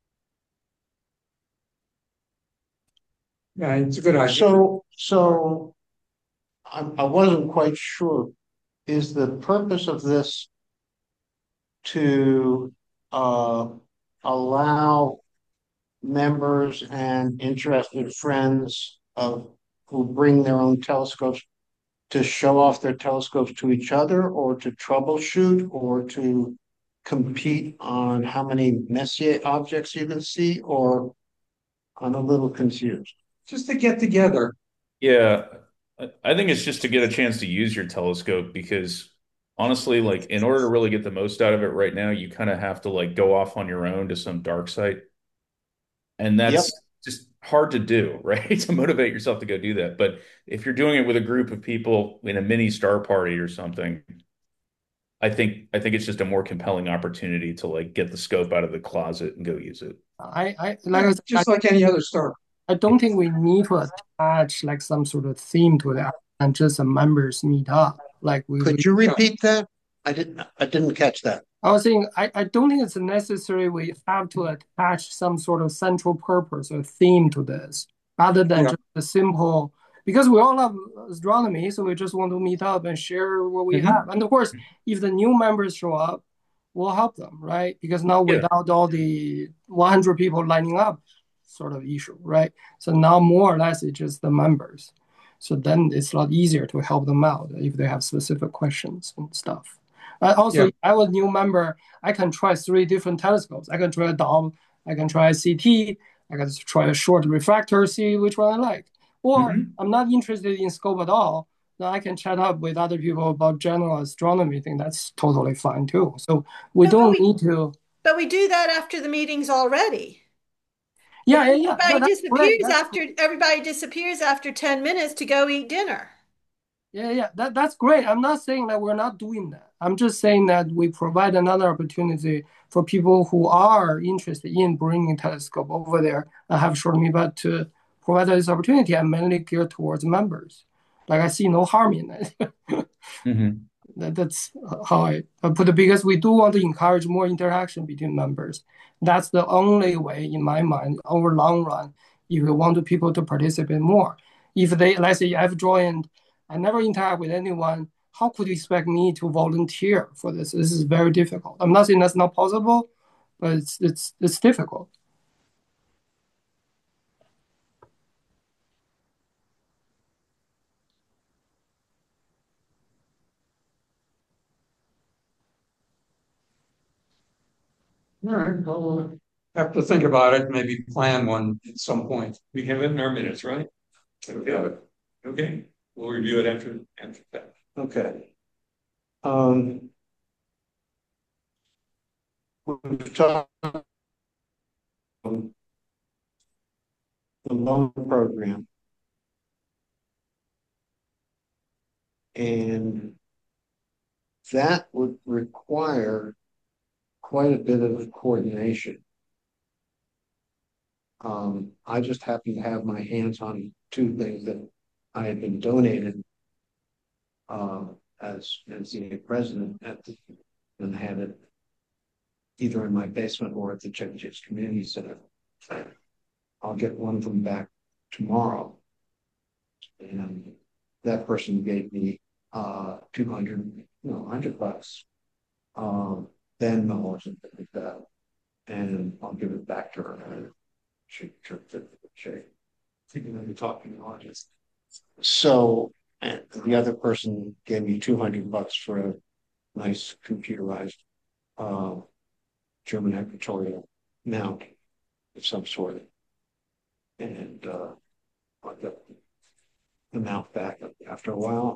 yeah, it's a good idea. So, so I, I wasn't quite sure. Is the purpose of this to uh, allow members and interested friends of who bring their own telescopes to show off their telescopes to each other, or to troubleshoot, or to compete on how many Messier objects you can see? Or I'm a little confused. Just to get together. Yeah, I I think it's just to get a chance to use your telescope because honestly, like in order to really get the most out of it right now, you kind of have to like go off on your own to some dark site. And Yep. that's just hard to do, right? To motivate yourself to go do that. But if you're doing it with a group of people in a mini star party or something, I think I think it's just a more compelling opportunity to like get the scope out of the closet and go use it. I, I like I said, Just like any other star. I don't think we need to attach like some sort of theme to that and just a members meet up. Like we, Could we you repeat that? I didn't, I didn't catch that. I was saying I, I don't think it's necessary we have to attach some sort of central purpose or theme to this, rather than Yeah. just a simple because we all love astronomy, so we just want to meet up and share what we Mhm. have. And of course, if the new members show up, we'll help them, right? Because now Yeah. without all the one hundred people lining up sort of issue, right? So now more or less it's just the members. So then it's a lot easier to help them out if they have specific questions and stuff. Uh, also, Yeah. if I was a new member, I can try three different telescopes. I can try a Dove, I can try a C T, I can try a short refractor, see which one I like. Or Mhm. I'm not interested in scope at all. Then I can chat up with other people about general astronomy thing. That's totally fine too. So we No, but don't we- need to. but we do that after the meetings already. Yeah, yeah, yeah. No, Everybody that's great. disappears That's after everybody disappears after ten minutes to go eat dinner. Yeah, yeah, that, that's great. I'm not saying that we're not doing that. I'm just saying that we provide another opportunity for people who are interested in bringing telescope over there and have short but to provide this opportunity and mainly geared towards members. Like I see no harm in that. Mhm. That, that's how I, I put it because we do want to encourage more interaction between members. That's the only way, in my mind, over long run, if you want people to participate more. If they, let's say, I've joined, I never interact with anyone. How could you expect me to volunteer for this? This is very difficult. I'm not saying that's not possible, but it's it's it's difficult. All right, well, uh, have to think about it, maybe plan one at some point. We have it in our minutes, right? Okay. Okay, we'll review it after, after that. Okay. Um. We've talked about the loan program. And that would require quite a bit of coordination. Um, I just happen to have my hands on two things that I had been donated uh, as N C A president at the, and had it either in my basement or at the Chevy Chase Community Center. I'll get one of them back tomorrow. And that person gave me uh two hundred, you know, hundred bucks. Um, then or something like that. And I'll give it back to her. She took it shape. Thinking of you talking to August. So and the other person gave me two hundred bucks for a nice computerized uh, German equatorial mount of some sort. And uh, I got the mount back after a while.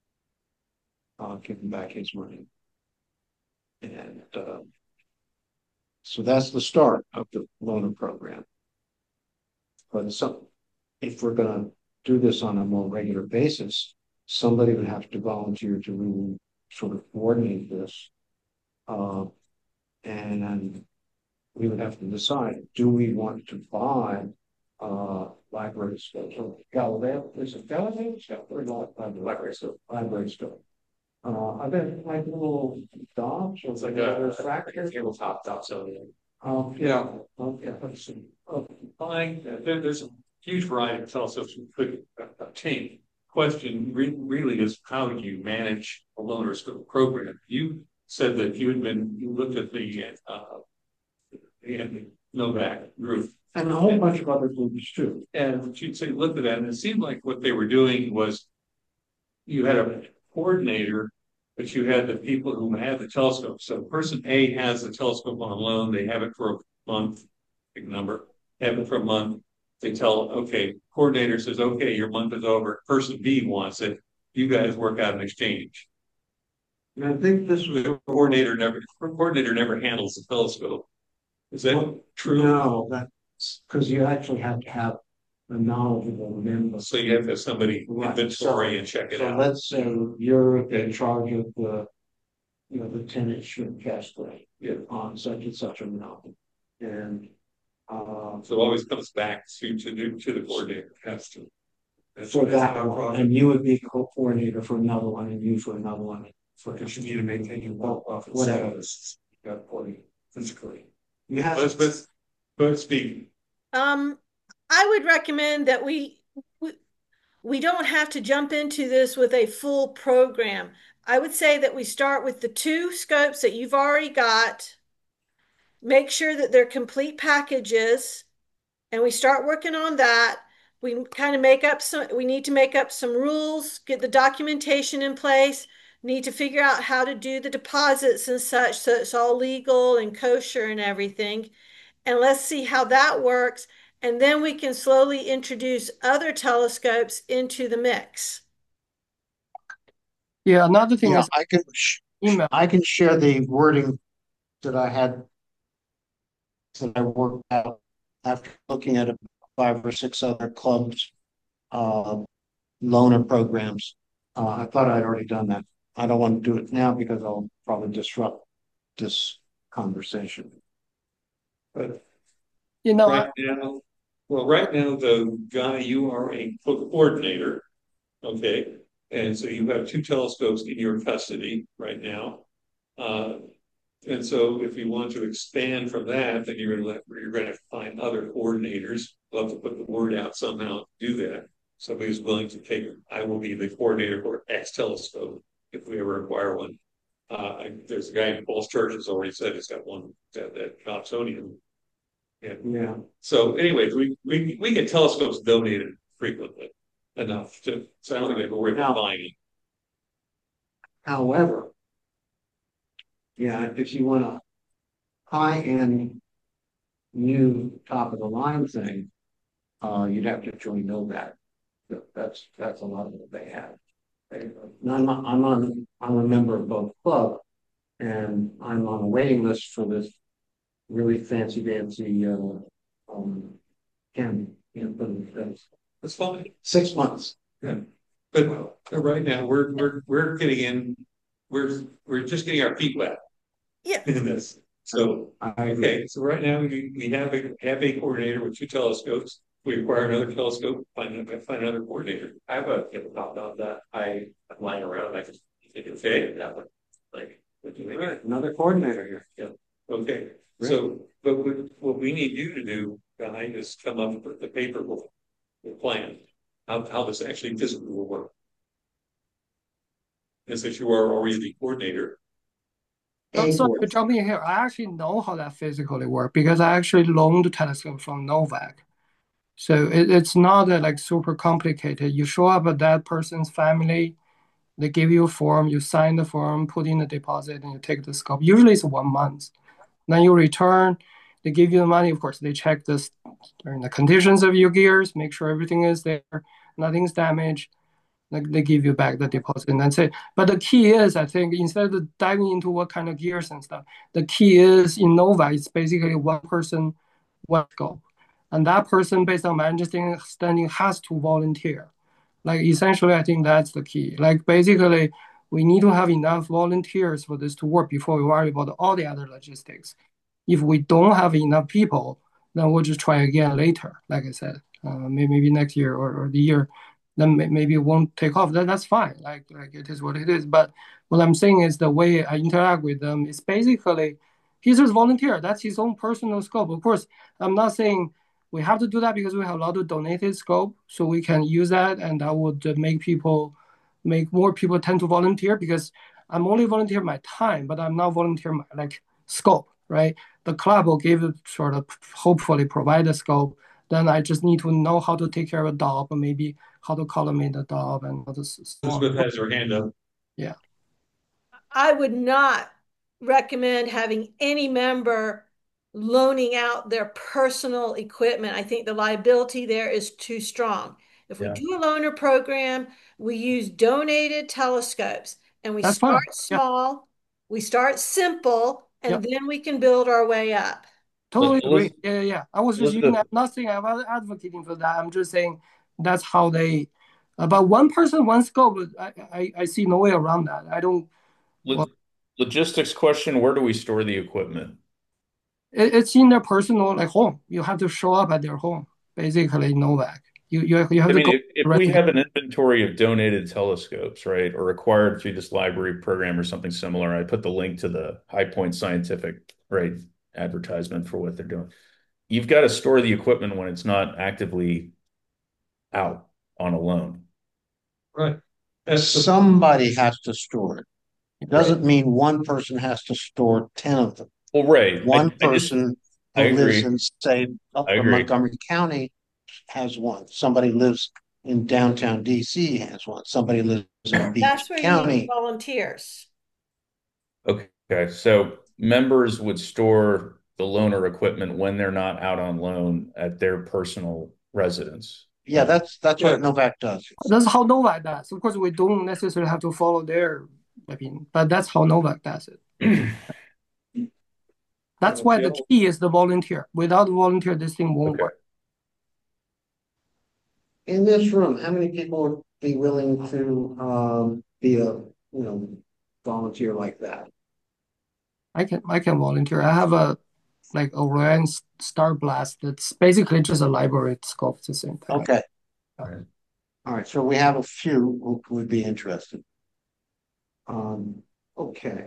I'll give him back his money. And uh, so that's the start of the loaner program. But some, if we're going to do this on a more regular basis, somebody would have to volunteer to really sort of coordinate this. Uh, and we would have to decide, do we want to buy uh, library stuff? So Galileo, is it Galileo stuff or not? Library stuff. Library stuff. Uh, I bet like little dots or It's like a, a tabletop dot so Um, Yeah. okay. Let's see. Oh, fine. There, there's a huge variety of telescopes we could obtain. Question re- really is how do you manage a loaner scope program? You said that you had been, you looked at the uh, the NOVAC group. And a whole bunch of other groups too. And you'd say, look at that, and it seemed like what they were doing was you had a coordinator, but you had the people who had the telescope. So person A has the telescope on loan, they have it for a month, big number, have it for a month. They tell, okay, coordinator says, okay, your month is over. Person B wants it. You guys work out an exchange. And I think this was The coordinator never, the coordinator never handles the telescope. Is that true? No, that's because you actually have to have a knowledgeable member. So you have to have somebody Right. inventory So- and check it So out. let's say you're in charge of the, you know, the ten inch cast rate on such and such a mountain. And uh, So it always comes back to to do to the coordinator. Has to. That's for that's that our one, problem. and you would be co-coordinator for another one, and you for another one. For Because you need to maintain your work office Whatever. status. You got forty physically. You have But but but speak. Um, I would recommend that we, we we don't have to jump into this with a full program. I would say that we start with the two scopes that you've already got, make sure that they're complete packages, and we start working on that. We kind of make up some, we need to make up some rules, get the documentation in place, need to figure out how to do the deposits and such so it's all legal and kosher and everything. And let's see how that works. And then we can slowly introduce other telescopes into the mix. Yeah, another thing Yeah, is I can sh- email. I can share the wording that I had that I worked out after looking at five or six other clubs, uh, loaner programs. Uh, I thought I'd already done that. I don't want to do it now because I'll probably disrupt this conversation. But You know, Right now, well, right now, the guy, you are a coordinator, okay? And so you have two telescopes in your custody right now. Uh, and so if you want to expand from that, then you're gonna let, you're gonna find other coordinators. We'll have to put the word out somehow to do that. Somebody who's willing to take, I will be the coordinator for X telescope if we ever acquire one. Uh, I, there's a guy in Falls Church has already said he's got one at, at Knoxonian. Yeah. yeah, So anyways, we, we, we get telescopes donated frequently enough to, so I don't think they have to worry about buying it. however, yeah, if you want a high-end new top of the line thing, uh, you'd have to join NOVAC. That's that's a lot of what they have. They, I'm I'm on I'm a member of both club, and I'm on a waiting list for this really fancy dancy uh, um candy. You know, but that's That's fine. six months. Yeah. But uh, right now, we're, we're, we're getting in, we're, we're just getting our feet wet. Yeah. In this. So, I okay, so right now we, we have a, have a coordinator with two telescopes. We acquire another telescope, find, find another coordinator. I have a tabletop dot that I I'm lying around. I just take it Okay. that one. Like what do you All right. another coordinator here. Yeah, okay. So, but what, what we need you to do, Guy, is come up with the paper with the plan, how, how this actually physically will work. And since you are already the coordinator, So, so to jump in here, I actually know how that physically works because I actually loaned the telescope from NOVAC. So it, it's not uh, like super complicated. You show up at that person's family, they give you a form, you sign the form, put in the deposit, and you take the scope. Usually it's one month. Then you return, they give you the money. Of course, they check this during the conditions of your gears, make sure everything is there, nothing's damaged. Like they give you back the deposit and that's it. But the key is, I think, instead of diving into what kind of gears and stuff, the key is in Nova, it's basically one person, one scope. And that person, based on my understanding, has to volunteer. Like essentially, I think that's the key. Like basically, we need to have enough volunteers for this to work before we worry about all the other logistics. If we don't have enough people, then we'll just try again later. Like I said, uh, maybe, maybe next year or, or the year, then maybe it won't take off. Then that's fine. Like like it is what it is. But what I'm saying is the way I interact with them is basically he's just volunteer. That's his own personal scope. Of course, I'm not saying we have to do that because we have a lot of donated scope, so we can use that, and that would make people, make more people tend to volunteer because I'm only volunteer my time, but I'm not volunteer my like scope, right? The club will give it sort of hopefully provide a scope. Then I just need to know how to take care of a dog, or maybe how to collimate the dog and all this. Elizabeth has her hand up. Yeah. I would not recommend having any member loaning out their personal equipment. I think the liability there is too strong. If we Yeah. do a loaner program, we use donated telescopes and we That's start fine. Yeah. small, we start simple, and Yep. then we can build our way up. Totally agree. Elizabeth, Yeah, yeah, yeah. I was just using Elizabeth, that. I'm not saying I'm advocating for that. I'm just saying that's how they. About one person, one scope. I, I, I see no way around that. I don't. lo- Well, logistics question, where do we store the equipment? it, it's in their personal like home. You have to show up at their home. Basically, Novak. You you you have I to mean, go if, if we directly. have an inventory of donated telescopes, right, or acquired through this library program or something similar, I put the link to the High Point Scientific, right, advertisement for what they're doing. You've got to store the equipment when it's not actively out on a loan. Right. That's the, Somebody has to store it. It doesn't mean one person has to store ten of them. Well, right. One I, I just, person I who lives agree. in, say, up I in agree. Montgomery County has one. Somebody lives in downtown D C has one. Somebody lives in Beach That's where you need County. volunteers. Okay, so members would store the loaner equipment when they're not out on loan at their personal residence. Yeah, that's that's Yeah. what Novak does. That's how Novak does. Of course, we don't necessarily have to follow their. I mean, but that's how Novak does it. That's why the key is the volunteer. Without the volunteer, this thing won't Okay. work. In this room, how many people would be willing to um be a, you know, volunteer like that? I can I can volunteer. I have a like Orion Star Blast. That's basically just a library scope. It's the same thing. Okay. All right. All right, so we have a few who would be interested. Um, okay.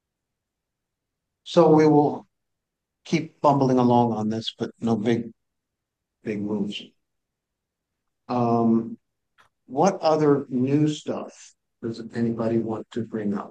So we will keep bumbling along on this, but no big, big moves. Um, what other new stuff does anybody want to bring up?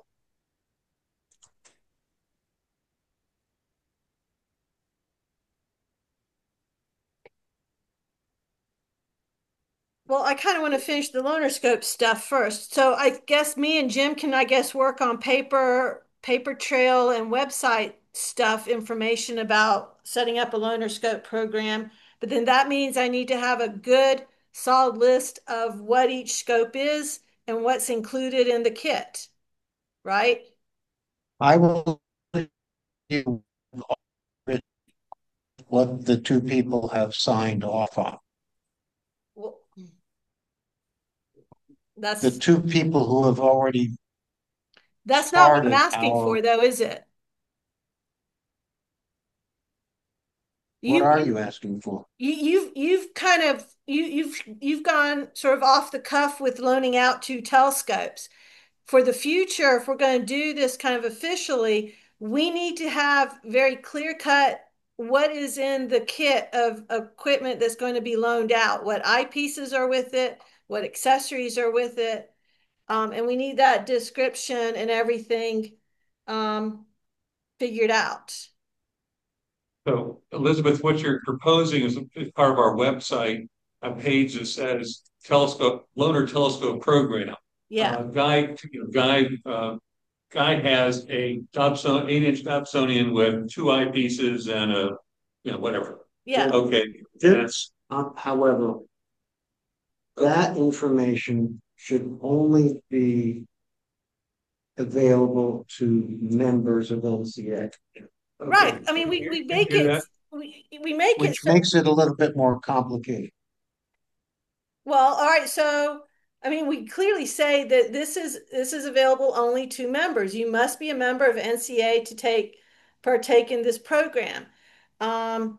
Well, I kind of want to finish the loaner scope stuff first. So I guess me and Jim can, I guess, work on paper, paper trail and website stuff, information about setting up a loaner scope program. But then that means I need to have a good, solid list of what each scope is and what's included in the kit, right? I will you what the two people have signed off on. Well, that's The two people who have already that's not what I'm started asking our- for, though, is it? What are you asking for? You, you've you've kind of you you've you've gone sort of off the cuff with loaning out two telescopes. For the future, if we're going to do this kind of officially, we need to have very clear cut what is in the kit of equipment that's going to be loaned out, what eyepieces are with it, what accessories are with it, um, and we need that description and everything um, figured out. So Elizabeth, what you're proposing is is part of our website, a page that says telescope, loaner telescope program. Yeah. Uh, guide, you know, guide, uh, guy has a Dobson, eight inch Dobsonian with two eyepieces and a, you know, whatever. Yeah. Okay, That's, uh, however, that information should only be available to members of N C A. Right. I mean, we, we make it, we, we make it Which so, makes it a little bit more complicated. well, all right, so I mean, we clearly say that this is this is available only to members. You must be a member of N C A to take partake in this program. Um,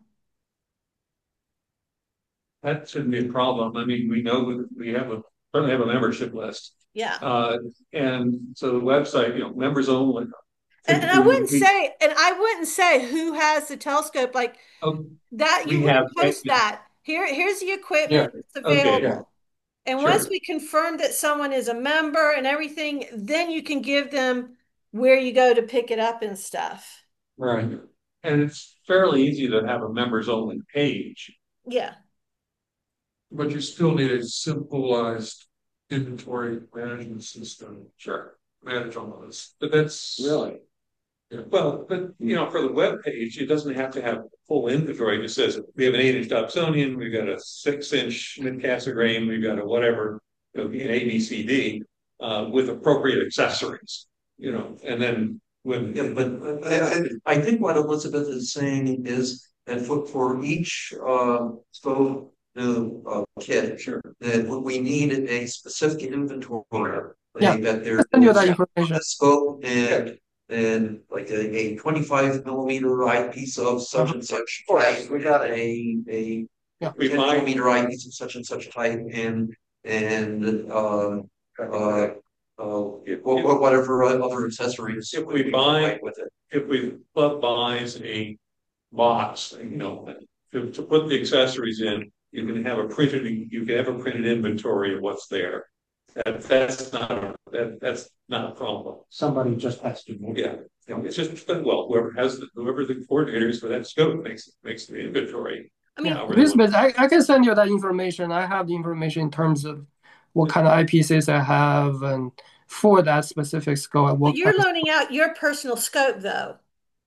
That shouldn't be a problem. I mean, we know we have a, certainly have a membership list. yeah. Uh, and so the website, you know, members only. And, and I wouldn't say, and I wouldn't say who has the telescope like Oh, that. You we wouldn't have- post that. Here, here's the equipment Yeah. that's available. Okay, yeah. And Sure. once we confirm that someone is a member and everything, then you can give them where you go to pick it up and stuff. Right. And it's fairly easy to have a members only page. Yeah. But you still need a simplified inventory management system. Sure. Manage all of this, but that's. Really? Yeah. Well, but you know, for the web page, it doesn't have to have full inventory. It just says we have an eight inch Dobsonian, we've got a six inch mid Cassegrain, we've got a whatever, it'll be an A B C D uh, with appropriate accessories, you know, and then when. Yeah, but I, I, I think what Elizabeth is saying is that for, for each uh, stove new uh, kit, Sure. that we need a specific inventory. Yeah, Like that there I'll send you that is information. a scope and and like a, a twenty-five millimeter eyepiece of such and such type. We got a a Yeah. We ten find- millimeter eyepiece of such and such type and and um uh uh wha- wha- whatever other accessories If we can buy- provide with it. If we club buys a box, you know, to, to put the accessories in, you can have a printed, you can have a printed inventory of what's there. That, that's not, a- that, that's not a problem. Somebody just has to. Yeah, you know, it's just, well, whoever has, the whoever the coordinators for that scope makes, makes the inventory. I mean, Yeah, however they want. Elizabeth, I, I can send you that information. I have the information in terms of what kind of eyepieces I have and for that specific scope. What but you're kind of- loaning out your personal scope though.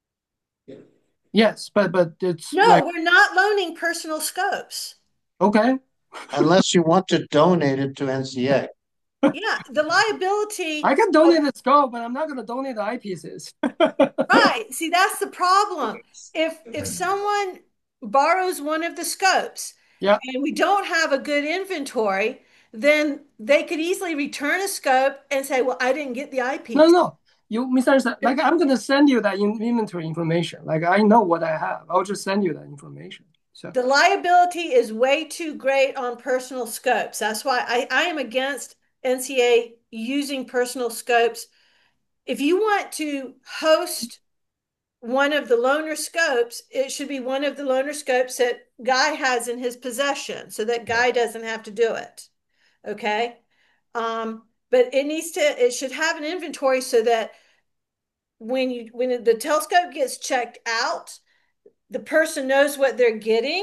yes, but but it's No, like we're not loaning personal scopes. okay. Unless you want to donate it to N C A. Yeah, the liability. I can donate the scope, but I'm not going to donate the eyepieces. Right. See, that's the problem. If if someone borrows one of the scopes Yeah. and we don't have a good inventory, then they could easily return a scope and say, well, I didn't get the eyepiece. No, no, you misunderstand. Like I'm going to send you that in inventory information. Like I know what I have. I'll just send you that information. So The liability is way too great on personal scopes. That's why I, I am against N C A using personal scopes. If you want to host one of the loaner scopes, it should be one of the loaner scopes that Guy has in his possession so that Guy doesn't have to do it. Okay. Um, but it needs to, it should have an inventory so that when you, when the telescope gets checked out, the person knows what they're getting.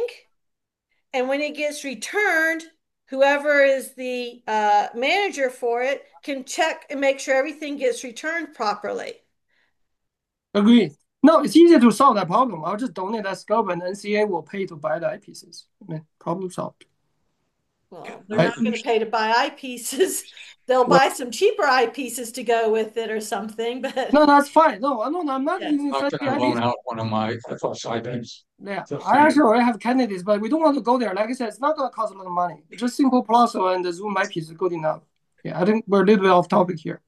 And when it gets returned, whoever is the uh, manager for it can check and make sure everything gets returned properly. agreed. No, it's easy to solve that problem. I'll just donate that scope and N C A will pay to buy the eyepieces. I mean, problem solved. Well, they're not going to pay to buy eyepieces. They'll Well- buy some cheaper eyepieces to go with it or something. But No, that's fine. No, no, no, I'm not Yeah. using I'm such gonna loan ideas. out one of my F S I Ps. Yeah, Just I so you- actually already have candidates, but we don't want to go there. Like I said, it's not going to cost a lot of money. Just simple Plosso and the Zoom eyepiece is good enough. Yeah, I think we're a little bit off topic here.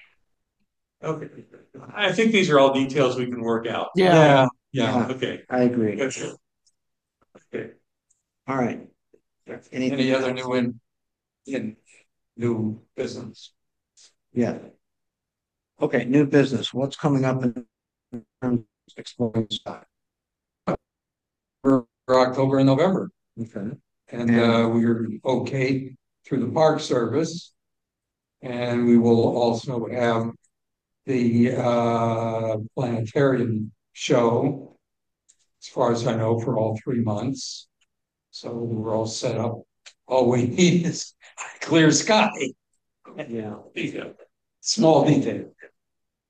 Okay. I think these are all details we can work out. Yeah. Yeah, Okay. I agree. Good. Okay. All right. Anything any other else? new in, in new business? Yeah. Okay, new business. What's coming up in terms of exploring stock? For October and November. Okay. And uh, we're okay through the Park Service. And we will also have the uh, planetarium show, as far as I know, for all three months. So we're all set up. All we need is clear sky. Yeah. Yeah. Small detail.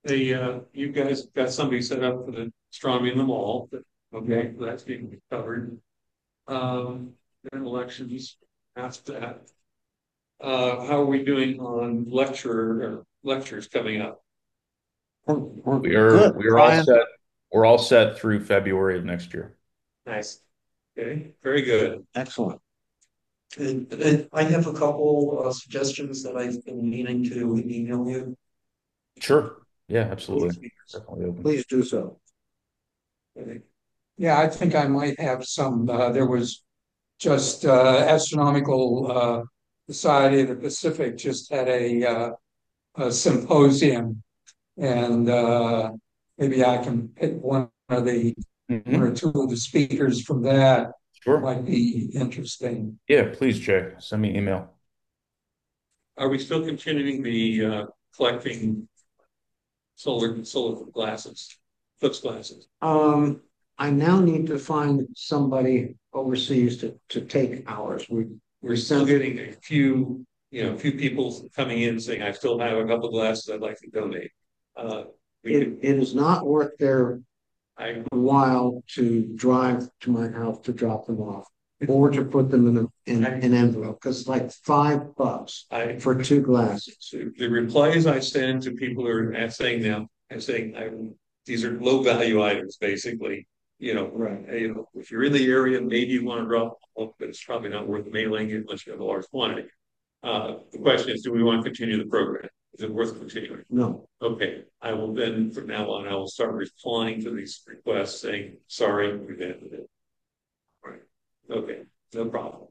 They, uh, you guys got somebody set up for the astronomy in the mall. Okay, that's being covered. Um, then elections after that. Uh, how are we doing on lecture, uh, lectures coming up? We're, we're We are good. we are all Brian, set. We're all set through February of next year. Nice. Okay, very good. excellent. And, and I have a couple of suggestions that I've been meaning to email you. Sure. Yeah, absolutely. Definitely open. Please do so. Yeah, I think I might have some, uh, there was just, uh, Astronomical, uh, Society of the Pacific just had a, uh, a symposium. And, uh, maybe I can pick one of the, one or two of the speakers from that. Sure. Might be interesting. Yeah, please, Jay. Send me an email. Are we still continuing the, uh, collecting solar, solar glasses, Philips glasses? Um, I now need to find somebody overseas to, to take ours. We, We're still getting a few, you know, a few people coming in saying, I still have a couple glasses I'd like to donate. Uh, we it, could, it is not worth their I, while to drive to my house to drop them off or to put them in, a, in an envelope, because it's like five bucks I, for two glasses. so the replies I send to people who are saying now, I'm saying, I, these are low value items, basically. You know, Right. you know, if you're in the area, maybe you want to drop off, but it's probably not worth mailing it unless you have a large quantity. Uh, the question is, do we want to continue the program? Is it worth continuing? No. Okay, I will then, from now on, I will start replying to these requests saying, sorry, we've ended it. Right. Okay, no problem.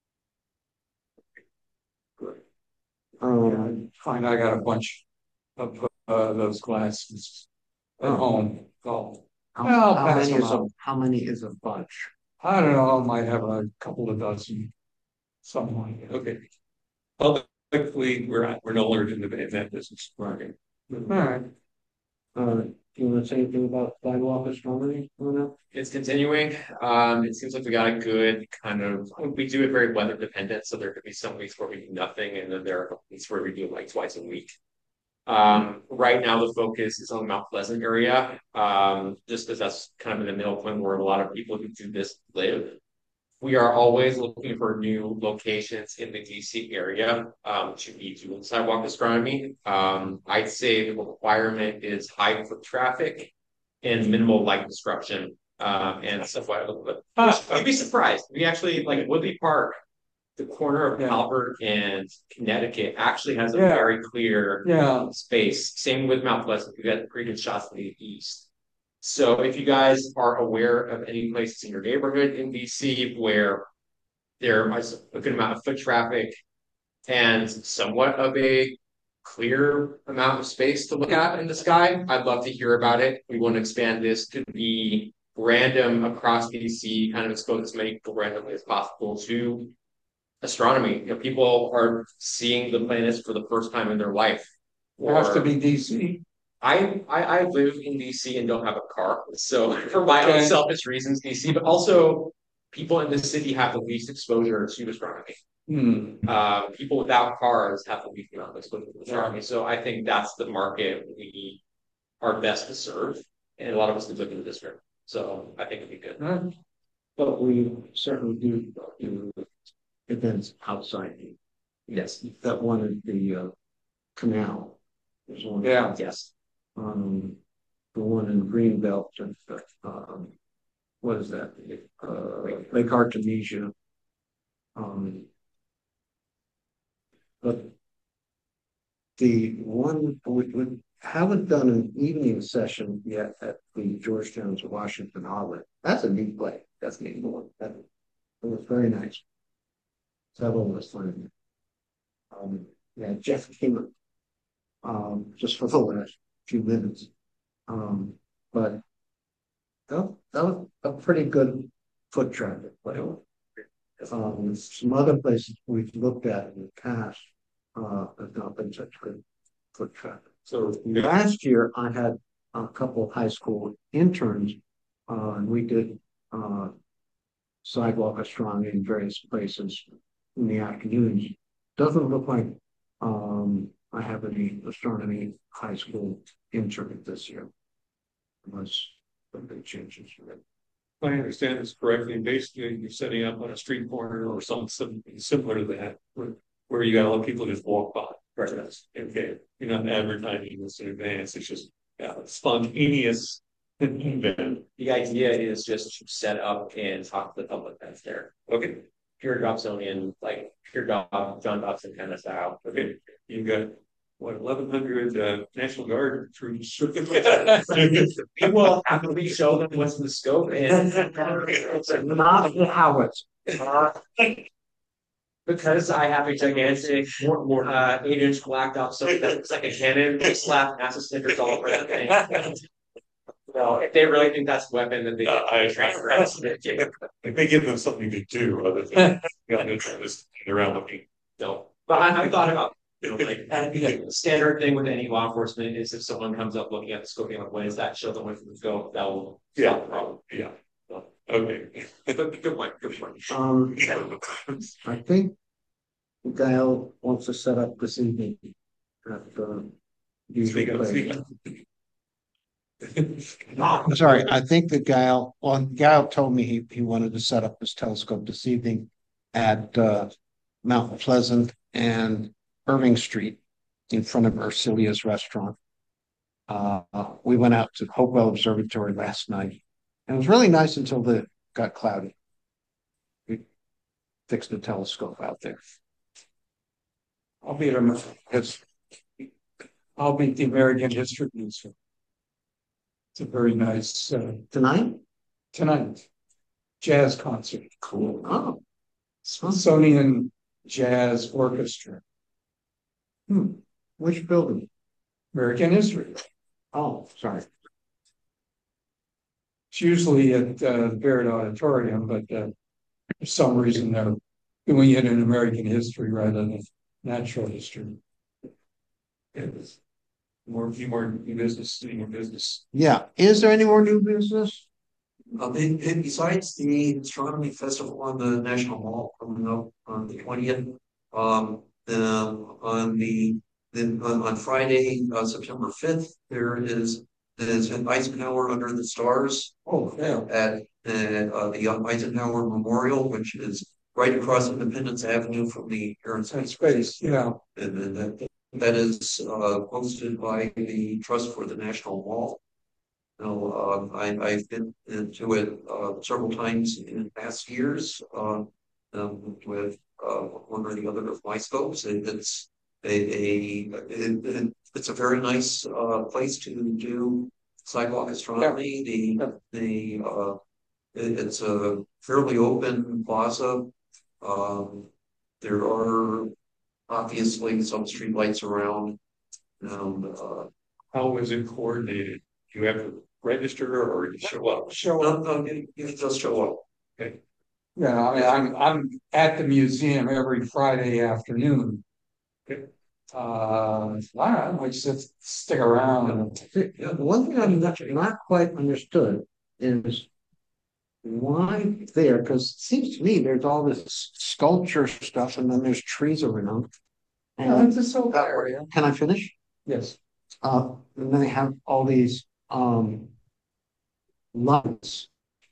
Good. Um, Fine, I got a bunch of, uh, those glasses at home. Oh. how, Well, how pass many them is a, out. how many is a bunch? I don't know, I might have a couple of dozen, something like that. Okay. Publicly, we're at, we're no longer in the in that business. Right. All right. Uh, do you want to say anything about sidewalk astronomy? It's continuing. Um, it seems like we got a good kind of, we do it very weather dependent. So there could be some weeks where we do nothing, and then there are weeks where we do it like twice a week. Um, right now the focus is on the Mount Pleasant area, um, just because that's kind of in the middle point where a lot of people who do this live. We are always looking for new locations in the D C area, um, to be doing sidewalk astronomy. Um, I'd say the requirement is high foot traffic and minimal light disruption, um, and stuff like that. But you'd be surprised. We actually, like Woodley Park, the corner of Yeah. Albert and Connecticut, actually has a Yeah. very clear Yeah. space. Same with Mount Pleasant. We've got pretty good shots to the east. So if you guys are aware of any places in your neighborhood in D C where there is a good amount of foot traffic and somewhat of a clear amount of space to look at in the sky, I'd love to hear about it. We want to expand this to be random across D C, kind of expose as many people randomly as possible to astronomy. You know, people are seeing the planets for the first time in their life. It has to Or- be D C. I, I I live in D C and don't have a car, so for my own Okay. selfish reasons, D C, but also people in the city have the least exposure to astronomy. Hmm. Uh, people without cars have the least amount of exposure to astronomy. So I think that's the market we are best to serve, and a lot of us live in the district. So I think it'd be good. Huh? But we certainly do do events outside. Yes. That one at the uh, canal. There's one. Yeah. Yes. Um, the one in Greenbelt and um, what is that? Uh, Lake Artemisia. Um, but the one we, we haven't done an evening session yet at the Georgetown's Washington Outlet. That's a neat play. That's a neat one. That it was very nice. Several of us fun. Um, yeah, Jeff came um, just for the last few minutes. Um, but that, that was a pretty good foot traffic. But um, some other places we've looked at in the past uh, have not been such good foot traffic. So last year I had a couple of high school interns, uh, and we did uh, sidewalk astronomy in various places in the afternoons. Doesn't look like um, I have any astronomy high school intern this year. Unless the big changes. If I understand this correctly, basically you're setting up on a street corner or something similar to that, where, where you gotta let people just walk by. Right. That's okay. You're not advertising this in advance. It's just yeah, spontaneous event. The idea is just to set up and talk to the public that's there. Okay. Pure Dobsonian, like pure Dob, John Dobson kind of style. Okay. You got what eleven hundred uh, National Guard troops. We will happily show them what's in the scope and it's not how it's because I have a gigantic more, more uh eight inch black Dobson that looks like a cannon. They slap NASA stickers all over that thing. So if they really think that's a weapon, then they uh, I transfer it. It may give them something to do other than you know, just around looking. So, but I, I thought about you know, like the standard thing with any law enforcement is if someone comes up looking at the scope, like, what is that? Show them where to go. That will yeah, solve the problem. Yeah. Okay. Good point. Good point. Um, I think Gail wants to set up this evening. At, uh, Speak up, speak up. I'm sorry, I think that Gail, well, Gail told me he, he wanted to set up his telescope this evening at uh, Mount Pleasant and Irving Street in front of Ursilia's restaurant. Uh, we went out to Hopewell Observatory last night, and it was really nice until it got cloudy. We fixed the telescope out there. I'll be at a, I'll be at the American History Museum. It's a very nice uh, tonight. Tonight, jazz concert. Cool. Oh, Smithsonian Jazz Orchestra. Hmm. Which building? American History. Oh, sorry. It's usually at uh, Barrett Auditorium, but uh, for some reason they're doing it in American history rather than natural history. Yes. More, few more new business, any more business. Yeah. Is there any more new business? Uh, and, and besides the astronomy festival on the National Mall coming up on the twentieth, um, um, on the then on, on Friday, uh, September fifth, there is there's an Eisenhower Under the Stars. Oh, yeah. At, at uh, the Eisenhower Memorial, which is right across Independence Avenue from the Air and Space. Space, yeah. And, and that that is uh, hosted by the Trust for the National Mall. You know, uh, I, I've been into it uh, several times in past years uh, um, with uh, one or the other of my scopes. And it's a, a it, it's a very nice uh, place to do sidewalk astronomy. Yeah. The the uh, it, it's a fairly open plaza. Um, there are obviously some street lights around. Um, uh, How is it coordinated? Do you have to register or you show up? Show up. No, you, you just show up. Okay. Yeah, I mean, I'm I'm at the museum every Friday afternoon. Okay. Uh, I might just stick around. Yeah, one thing I'm not, not quite understood is why there, because it seems to me there's all this sculpture stuff and then there's trees around. Yeah, And it's a soap area. can I finish? Yes. Uh, and then they have all these um lights.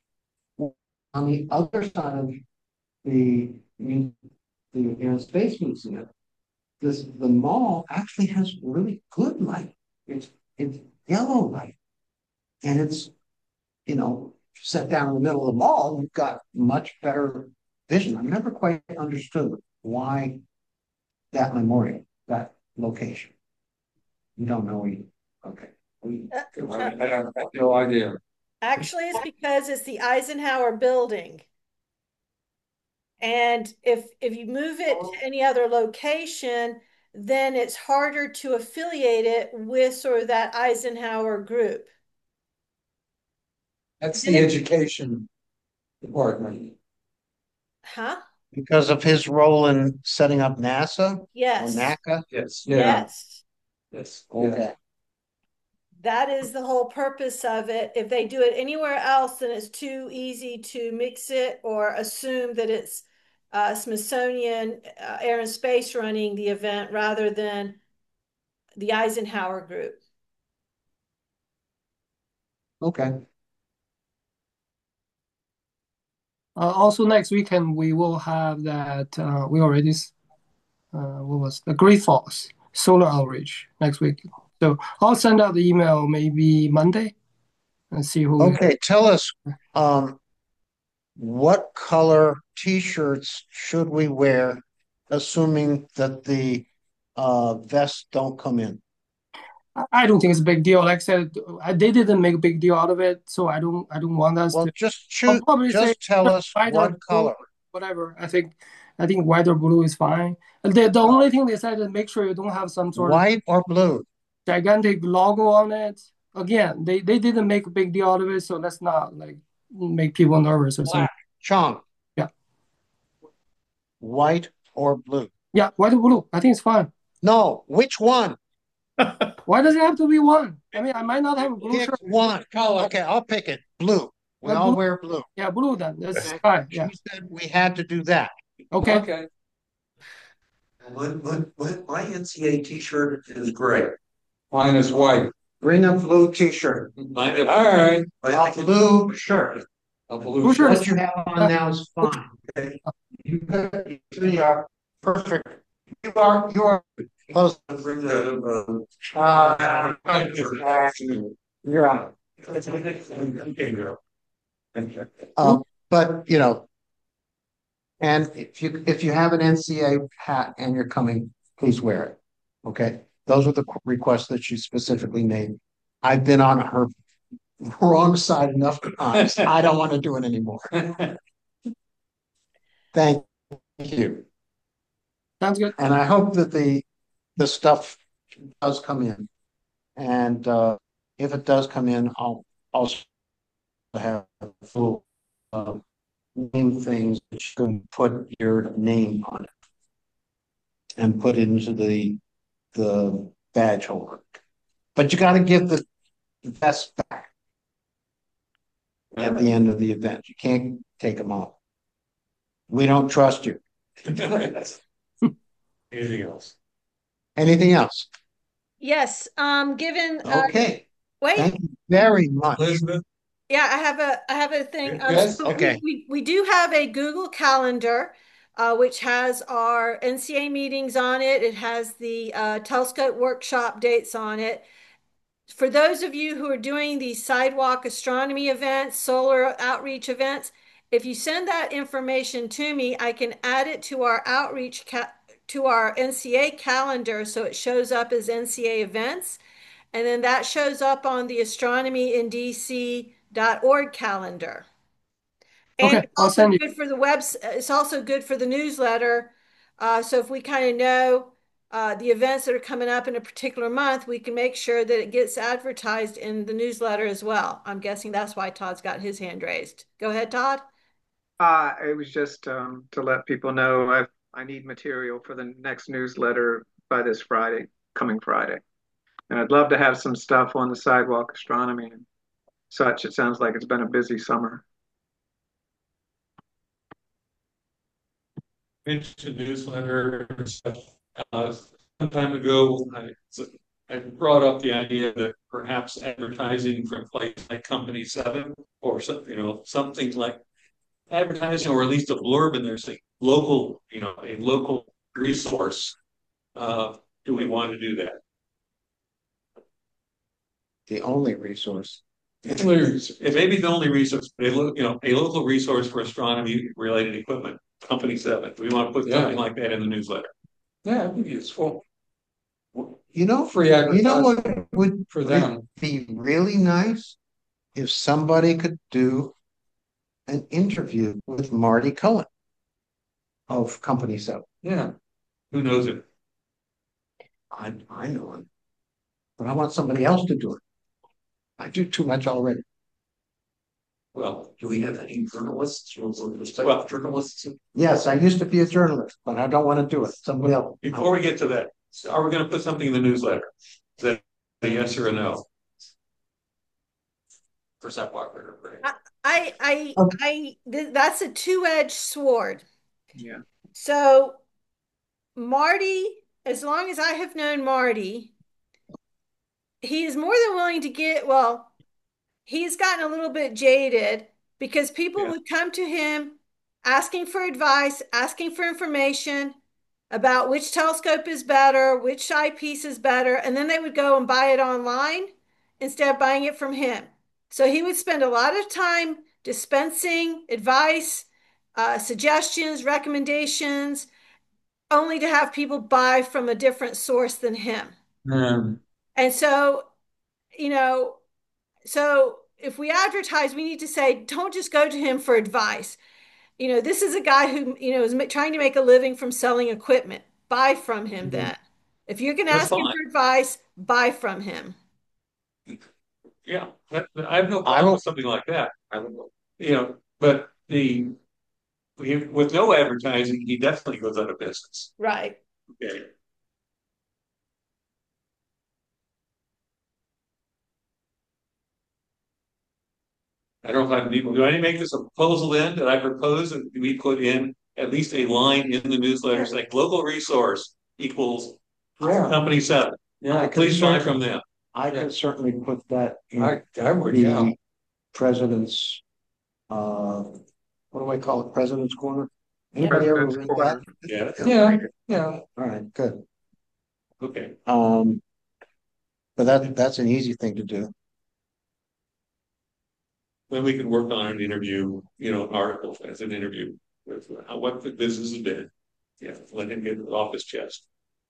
On the other side of the the Air and Space Museum, this the mall actually has really good light. It's it's yellow light, and it's you know set down in the middle of the mall. You've got much better vision. I never quite understood why that memorial, that location. You don't know either. Okay. We, I, I have no idea. Actually, it's because it's the Eisenhower building. And if if you move it to any other location, then it's harder to affiliate it with sort of that Eisenhower group. That's the education department. Huh? because of his role in setting up NASA? Yes. Or NACA? Yes. Yeah. Yes. Yes. Okay. That is the whole purpose of it. If they do it anywhere else, then it's too easy to mix it or assume that it's uh, Smithsonian uh, Air and Space running the event rather than the Eisenhower Group. Okay. Uh, also next weekend we will have that uh, we already uh, what was the Great Falls solar outreach next week. So I'll send out the email maybe Monday and see who. Okay, tell us um, what color T-shirts should we wear, assuming that the uh, vests don't come in? I don't think it's a big deal. Like I said, I, they didn't make a big deal out of it, so I don't. I don't want us well, to. just choose. I'll probably just say tell us white or what blue, color. whatever. I think, I think white or blue is fine. And the the only thing they said is make sure you don't have some sort white of or blue gigantic logo on it. Again, they they didn't make a big deal out of it, so let's not like make people nervous or Black. something. Chong. Yeah. White or blue? Yeah, white or blue. I think it's fine. No, which one? Why does it have to be one? I mean, I might not have a blue Pick shirt. one. Okay, I'll pick it. Blue. We Yeah, all blue. wear blue. Yeah, blue then. That's Okay. fine. She Yeah. said we had to do that. Okay. Okay. My, my, my, my N C A T-shirt is gray. Mine is white. Bring a blue T-shirt. Mine is, all right. A blue shirt. A blue Blue shirt shirt. What you have on now is fine. Okay. You three are perfect. You are you are close. Bring the, Uh, you're out. Okay, girl. Uh, but you know, and if you if you have an N C A hat and you're coming, please wear it. Okay, those are the qu- requests that she specifically made. I've been on her wrong side enough times. I don't want to do it anymore. Thank you, Sounds good. and I hope that the the stuff does come in, and uh, if it does come in, I'll also have full um, name things that you can put your name on it and put into the the badge holder. But you got to give the vest back at the end of the event. You can't take them off. We don't trust you. Anything else? Anything else? Yes, um, given, uh, Okay. wait, Thank you very much. Elizabeth? yeah, I have a, I have a thing. Um, Yes? so we- Okay. We, we do have a Google Calendar, uh, which has our N C A meetings on it. It has the, uh, telescope workshop dates on it. For those of you who are doing the sidewalk astronomy events, solar outreach events, if you send that information to me, I can add it to our outreach ca to our N C A calendar so it shows up as N C A events. And then that shows up on the astronomy in D C dot org calendar. And Okay, it's I'll also send you. good for the webs, it's also good for the newsletter. Uh, so if we kind of know uh, the events that are coming up in a particular month, we can make sure that it gets advertised in the newsletter as well. I'm guessing that's why Todd's got his hand raised. Go ahead, Todd. Uh, it was just um, to let people know I I need material for the next newsletter by this Friday, coming Friday. And I'd love to have some stuff on the sidewalk astronomy and such. It sounds like it's been a busy summer. Mentioned newsletter and stuff. Uh, some time ago, I, I brought up the idea that perhaps advertising from places like Company Seven or something, you know, something like advertising or at least a blurb in there saying local, you know, a local resource. Uh, do we want to do that? The only resource. It may be the only resource, but a lo- you know, a local resource for astronomy related equipment. Company Seven. We want to put Yeah. something like that in the newsletter. Yeah, I think it's full. You know, Free you know advertising what would for them. be really nice if somebody could do an interview with Marty Cohen of Company Seven. Yeah. Who knows it? I I know him, but I want somebody else to do it. I do too much already. Well, do we have any journalists, or respected Well- journalists? Yes, I used to be a journalist, but I don't want to do it. Somebody else. Before we get to that, so are we going to put something in the newsletter? Is that a yes or a no? For sidewalk or right? I, I, Okay. I, th- that's a two-edged sword. Yeah. So Marty, as long as I have known Marty, he is more than willing to get, well, he's gotten a little bit jaded because people Yeah. would come to him asking for advice, asking for information about which telescope is better, which eyepiece is better, and then they would go and buy it online instead of buying it from him. So he would spend a lot of time dispensing advice, uh, suggestions, recommendations, only to have people buy from a different source than him. Um, And so, you know, so if we advertise, we need to say, don't just go to him for advice. You know, this is a guy who, you know, is ma- trying to make a living from selling equipment. Buy from him then. If you're going to that's ask him fine. for advice, buy from him. Yeah, that, I have no I problem don't, with something like that. I don't know. You know, but the we, with no advertising, he definitely goes out of business. Right. Okay. I don't know if I need, do I need to make this a proposal then that I propose that we put in at least a line in the newsletter saying local resource equals yeah, company seven. yeah, I can Please buy certainly, from them. I can certainly put that in I, I would, yeah. the president's, uh, what do I call it? President's corner? Anybody ever President's read Corner. that? Yeah. Yeah, yeah. All right, good. Okay. Um, but that, that's an easy thing to do. Then we can work on an interview, you know, article as an interview with how, what the business has been. Yeah, let him get it off his chest.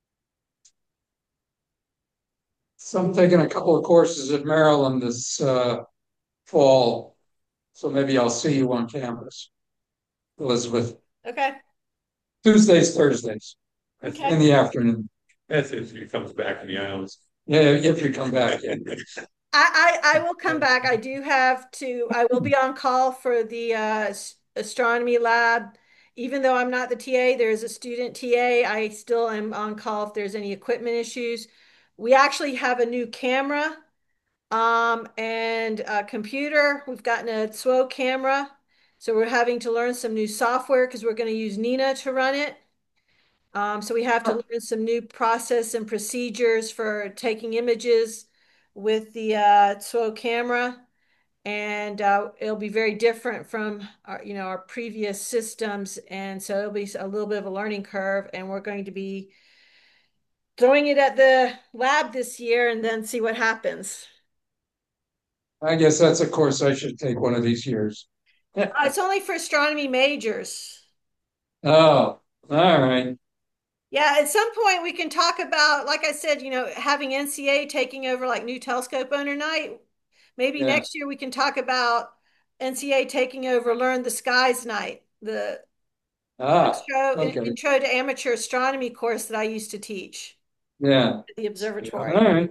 So I'm taking a couple of courses at Maryland this uh, fall, so maybe I'll see you on campus, Elizabeth. Okay. Tuesdays, Thursdays, Okay. in the afternoon. That's if he comes back in the islands. Yeah, if you come back. Yeah. I, I, I will come back. I do have to, I will be on call for the uh, s- astronomy lab. Even though I'm not the T A, there's a student T A. I still am on call if there's any equipment issues. We actually have a new camera um, and a computer. We've gotten a S W O camera. So we're having to learn some new software because we're going to use Nina to run it. Um, so we have to learn some new process and procedures for taking images with the uh, S W O camera. And uh, it'll be very different from our, you know, our previous systems. And so it'll be a little bit of a learning curve. And we're going to be throwing it at the lab this year and then see what happens. I guess that's a course I should take one of these years. Uh, it's only for astronomy majors. Oh, all right. Yeah, at some point we can talk about, like I said, you know, having N C A taking over like new telescope owner night. Maybe Yeah. next year we can talk about N C A taking over Learn the Skies night, the Ah, intro, okay. intro to amateur astronomy course that I used to teach Yeah. at the All observatory. right.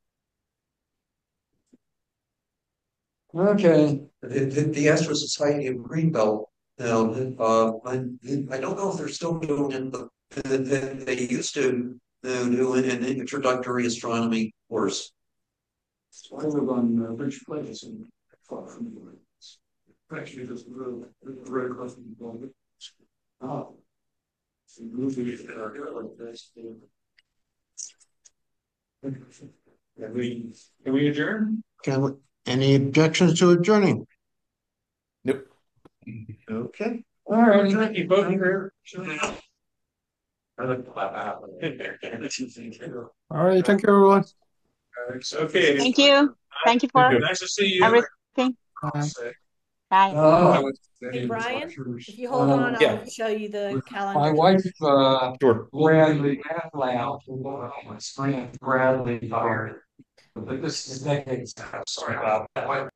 Okay. The, the, the Astro Society of Greenbelt now, uh, I, I don't know if they're still doing it, but they, they used to uh, do an, an introductory astronomy course. So I live on uh, Ridge Place and far from the actually just the right across from the building. Oh. So moving it there like this. Can we, can we adjourn? Can, we- any objections to adjourning? Nope. Okay. All right. Thank you both here. I like to clap out. All right, thank you, everyone. Okay. Thank you. Thank you for Nice to see you. everything. Bye. Bye. Oh, Hey, Brian, if you hold on, Yeah. I'll show you the my calendar. wife, uh, Sure. Bradley Atlow, my friend Bradley fired. But this is decades. Sorry about that.